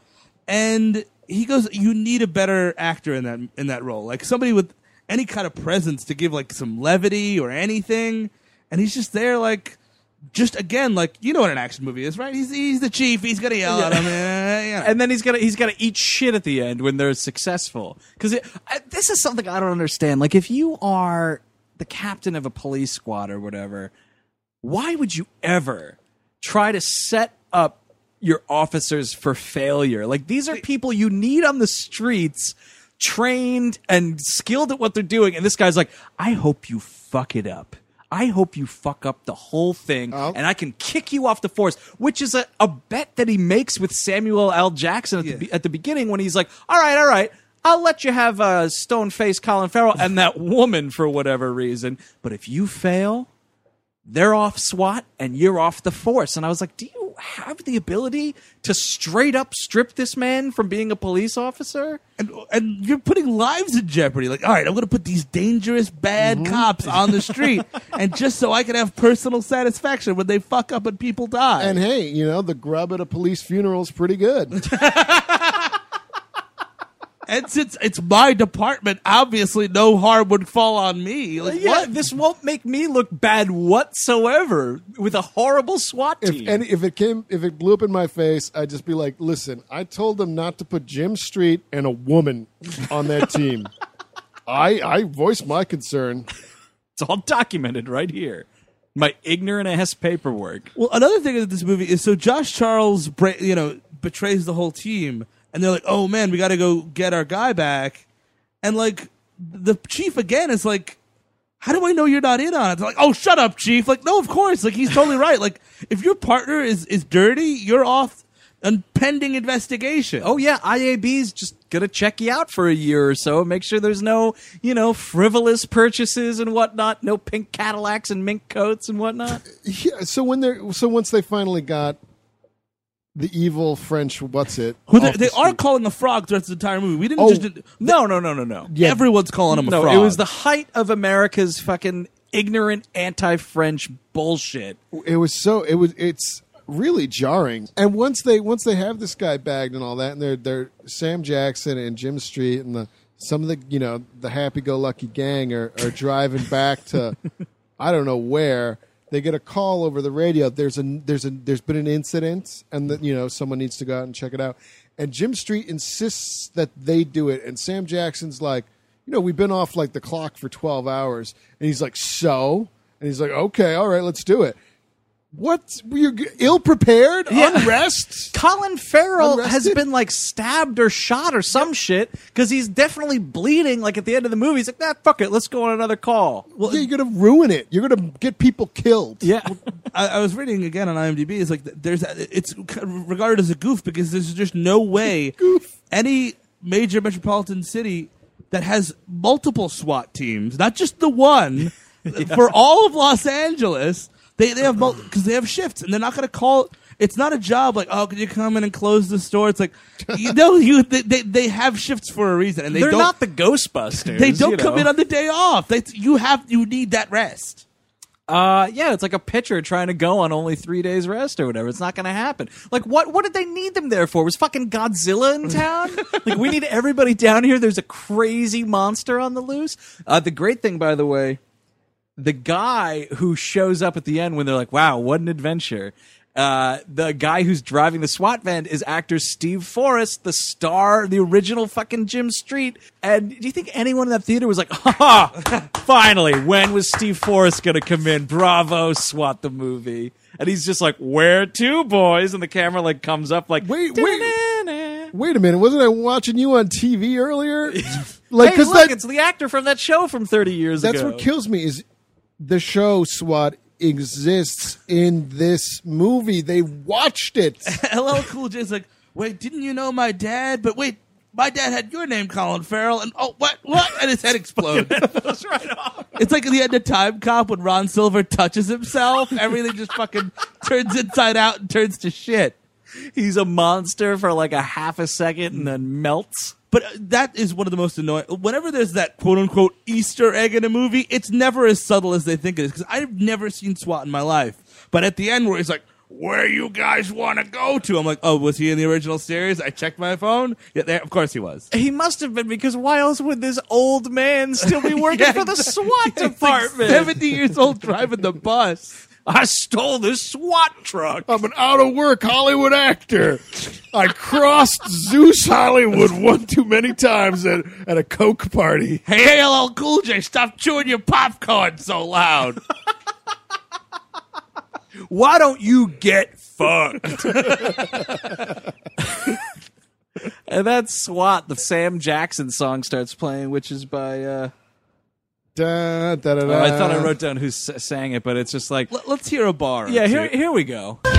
And he goes, "You need a better actor in that in that role, like somebody with any kind of presence to give like some levity or anything." And he's just there, like just again, like you know what an action movie is, right? He's he's the chief. He's gonna yell at him, and, you know. And then he's gonna he's gonna eat shit at the end when they're successful. Because this is something I don't understand. Like, if you are the captain of a police squad or whatever, why would you ever try to set up your officers for failure? Like, these are people you need on the streets, trained and skilled at what they're doing. And this guy's like, I hope you fuck it up. I hope you fuck up the whole thing, Oh. and I can kick you off the force, which is a, a bet that he makes with Samuel L. Jackson at, Yeah. the, be- at the beginning when he's like, all right, all right, I'll let you have uh, stone-faced Colin Farrell and that woman for whatever reason, but if you fail, they're off SWAT and you're off the force. And I was like, do you have the ability to straight up strip this man from being a police officer? And, and you're putting lives in jeopardy. Like, all right, I'm going to put these dangerous, bad Mm-hmm. cops on the street, and just so I can have personal satisfaction when they fuck up and people die. And hey, you know, the grub at a police funeral is pretty good. And since it's my department, obviously no harm would fall on me. Like, Yeah, what? this won't make me look bad whatsoever with a horrible SWAT team. If any, if it came, if it blew up in my face, I'd just be like, "Listen, I told them not to put Jim Street and a woman on that team. I I voiced my concern." It's all documented right here. My ignorant ass paperwork. Well, another thing of this movie is so Josh Charles, bra- you know, betrays the whole team, and they're like, "Oh man, we got to go get our guy back," and like the chief again is like, "How do I know you're not in on it?" They're like, "Oh, shut up, chief!" Like, no, of course, like he's totally right. Like, if your partner is is dirty, you're off on pending investigation. Oh yeah, I A B's just gonna check you out for a year or so, make sure there's no, you know, frivolous purchases and whatnot, no pink Cadillacs and mink coats and whatnot. Yeah. So when they're so once they finally got the evil French. What's it? Who they, off they the are street. calling a frog throughout the entire movie. We didn't Oh, just. No, no, no, no, no. Yeah. Everyone's calling him a No, frog. it was the height of America's fucking ignorant anti-French bullshit. It was so. It was. It's really jarring. And once they once they have this guy bagged and all that, and they're they're Sam Jackson and Jim Street and the some of the you know the happy-go-lucky gang are, are driving back to I don't know where. They get a call over the radio. There's a there's a there's been an incident, and that you know someone needs to go out and check it out. And Jim Street insists that they do it, and Sam Jackson's like, you know, we've been off like the clock for twelve hours, and he's like, so, and he's like, okay, all right, let's do it. What? You're ill prepared? Yeah. Unrest? Colin Farrell has Unrested? been like stabbed or shot or some shit because he's definitely bleeding. Like at the end of the movie, he's like, "Nah, fuck it, let's go on another call." Well, yeah, you're gonna ruin it. You're gonna get people killed. Yeah, I, I was reading again on IMDb. It's like there's it's regarded as a goof because there's just no way Goof. any major metropolitan city that has multiple SWAT teams, not just the one, for all of Los Angeles. They they have because they have shifts and they're not going to call. It's not a job like, oh, can you come in and close the store? It's like, you know, you they, they they have shifts for a reason, and they they're don't. not the Ghostbusters. They don't you come know? in on the day off. They you have you need that rest. Uh, yeah, it's like a pitcher trying to go on only three days rest or whatever. It's not going to happen. Like, what what did they need them there for? Was fucking Godzilla in town? Like, we need everybody down here. There's a crazy monster on the loose. Uh, the great thing, by the way, the guy who shows up at the end when they're like, wow, what an adventure. Uh, the guy who's driving the SWAT van is actor Steve Forrest, the star, the original fucking Jim Street. And do you think anyone in that theater was like, ha ha, finally, when was Steve Forrest going to come in? Bravo, SWAT the movie. And he's just like, where to, boys? And the camera like comes up like, Wait, wait. "Da-na-na." Wait a minute. Wasn't I watching you on T V earlier? Like, Hey, because look, that, it's the actor from that show from thirty years that's ago. what kills me is the show SWAT exists in this movie. They watched it. L L Cool J's like, wait, didn't you know my dad? But wait, my dad had your name, Colin Farrell, and oh, what, what? And his head explodes. That's right off. It's like at the end of Time Cop when Ron Silver touches himself. Everything just fucking turns inside out and turns to shit. He's a monster for like a half a second and then melts. But uh, that is one of the most annoying. Whenever there's that quote unquote Easter egg in a movie, it's never as subtle as they think it is. Because I've never seen SWAT in my life. But at the end, where he's like, "Where you guys want to go to?" I'm like, "Oh, was he in the original series?" I checked my phone. Yeah, there, of course he was. He must have been, because why else would this old man still be working Yeah, for the exactly. SWAT He's like department? seventy years old driving the bus. I stole this SWAT truck. I'm an out of work Hollywood actor. I crossed Zeus Hollywood one too many times at, at a Coke party. Hey, L L Cool J, stop chewing your popcorn so loud. Why don't you get fucked? And that's SWAT. The Sam Jackson song starts playing, which is by. Uh, Da, da, da, oh, da. I thought I wrote down who s- sang it, but it's just like. Let- Let's hear a bar. or Yeah, here, two. here we go. Looks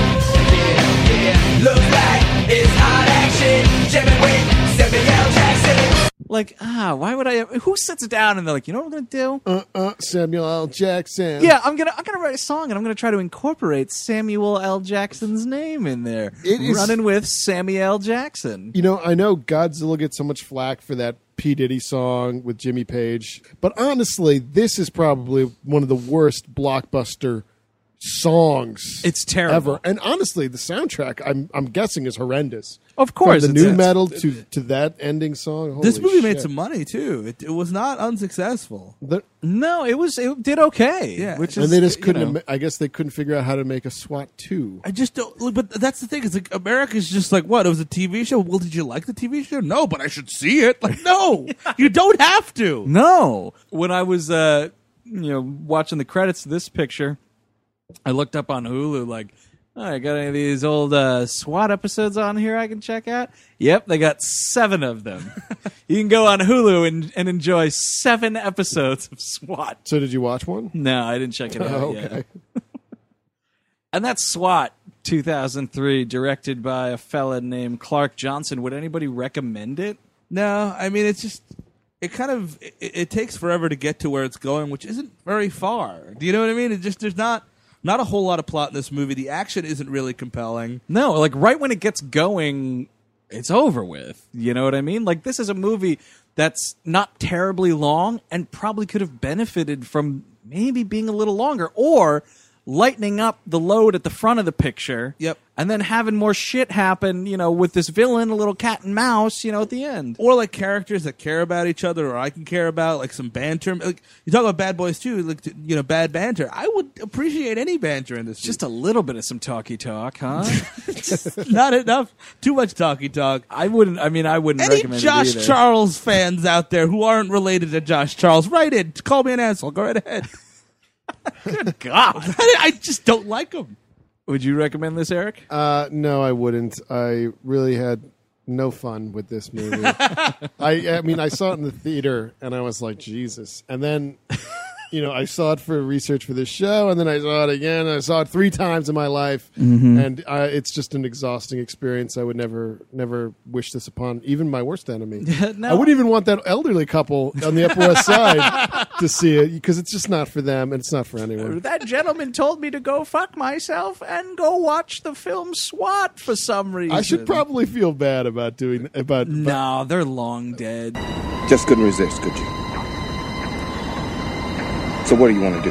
like it's hot action. Jamming with Samuel Jackson. Like, ah, why would I? Who sits down and they're like, you know what we're gonna do? Uh, uh, Samuel L. Jackson. Yeah, I'm gonna I'm gonna write a song and I'm gonna try to incorporate Samuel L. Jackson's name in there. It is- Running with Samuel L. Jackson. You know, I know Godzilla gets so much flack for that P. Diddy song with Jimmy Page, but honestly, this is probably one of the worst blockbuster songs It's terrible. ever. And honestly, the soundtrack, I'm I'm guessing, is horrendous. Of course, From the it's- new it's- metal to to that ending song. Holy This movie made shit. some money too. It, it was not unsuccessful. The- No, it was it did okay. Yeah. which is and they just you couldn't. know. Ima- I guess they couldn't figure out how to make a SWAT two. I just don't. Look, but that's the thing. It's like America's just like, what? It was a T V show. Well, did you like the T V show? No, but I should see it. Like, no, you don't have to. No. When I was uh you know watching the credits of this picture, I looked up on Hulu like, oh, I got any of these old uh, SWAT episodes on here I can check out? Yep, they got seven of them. You can go on Hulu and, and enjoy seven episodes of SWAT. So did you watch one? No, I didn't check it out Oh, yet. okay. And that's SWAT two thousand three, directed by a fella named Clark Johnson. Would anybody recommend it? No, I mean it's just it kind of it, it takes forever to get to where it's going, which isn't very far. Do you know what I mean? It just there's not Not a whole lot of plot in this movie. The action isn't really compelling. No, like right when it gets going, it's over with. You know what I mean? Like this is a movie that's not terribly long and probably could have benefited from maybe being a little longer or lightening up the load at the front of the picture. Yep. And then having more shit happen, you know, with this villain, a little cat and mouse, you know, at the end. Or like characters that care about each other, or I can care about, like some banter. Like you talk about Bad Boys too, like you know, bad banter. I would appreciate any banter in this. Just a little bit of some talky talk, huh? Not enough. Too much talky talk. I wouldn't. I mean, I wouldn't Any recommend Josh it either. Charles fans out there who aren't related to Josh Charles, write in. Call me an asshole. Go right ahead. Good God. I just don't like him. Would you recommend this, Eric? Uh, no, I wouldn't. I really had no fun with this movie. I, I mean, I saw it in the theater, and I was like, Jesus. And then, you know, I saw it for research for this show, and then I saw it again. And I saw it three times in my life, Mm-hmm. and uh, it's just an exhausting experience. I would never, never wish this upon even my worst enemy. No. I wouldn't even want that elderly couple on the Upper West Side to see it, because it's just not for them, and it's not for anyone. That gentleman told me to go fuck myself and go watch the film SWAT for some reason. I should probably feel bad about doing about. No, they're long dead. Just couldn't resist, could you? So what do you want to do?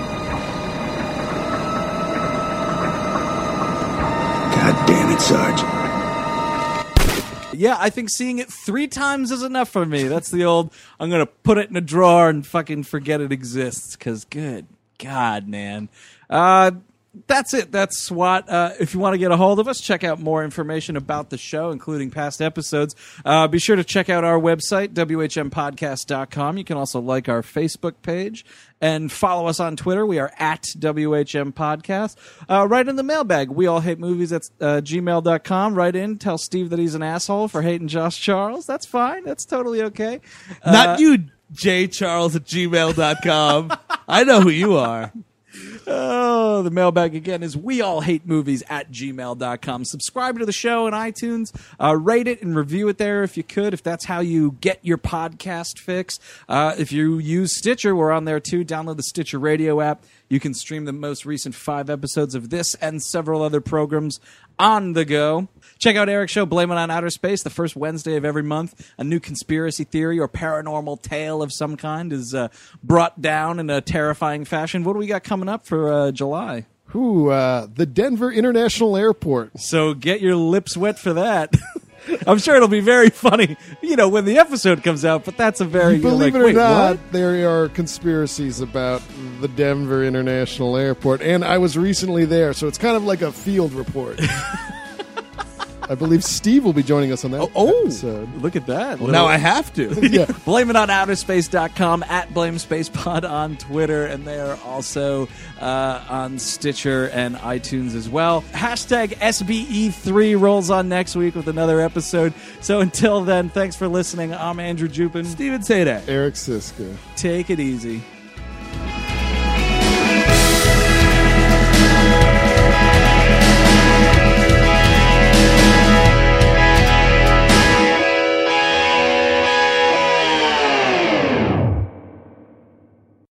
God damn it, Sarge. Yeah, I think seeing it three times is enough for me. That's the old, I'm going to put it in a drawer and fucking forget it exists, because good God, man. Uh, that's it. That's SWAT. Uh, if you want to get a hold of us, check out more information about the show, including past episodes. Uh, be sure to check out our website, W H M podcast dot com. You can also like our Facebook page and follow us on Twitter. We are at W H M Podcast. Uh, write in the mailbag. We all hate movies at uh, gmail dot com. Write in. Tell Steve that he's an asshole for hating Josh Charles. That's fine. That's totally okay. Uh, Not you, J Charles at gmail dot com. I know who you are. Oh, the mailbag again is we all hate movies at gmail dot com. Subscribe to the show on iTunes. Uh, rate it and review it there if you could, if that's how you get your podcast fix. Uh, if you use Stitcher, we're on there too. Download the Stitcher Radio app. You can stream the most recent five episodes of this and several other programs on the go. Check out Eric's show, Blame It on Outer Space, the first Wednesday of every month. A new conspiracy theory or paranormal tale of some kind is uh, brought down in a terrifying fashion. What do we got coming up for uh, July? Ooh, uh, the Denver International Airport. So get your lips wet for that. I'm sure it'll be very funny, you know, when the episode comes out, but that's a very... Believe like, it or Wait, not, what? there are conspiracies about the Denver International Airport, and I was recently there, so it's kind of like a field report. I believe Steve will be joining us on that Oh, oh. episode. Look at that. Well, now I have to. Yeah. Blame it on outer space dot com, at BlameSpacePod on Twitter, and they are also uh, on Stitcher and iTunes as well. Hashtag S B E three rolls on next week with another episode. So until then, thanks for listening. I'm Andrew Jupin. Steven Sadak. Eric Siska. Take it easy.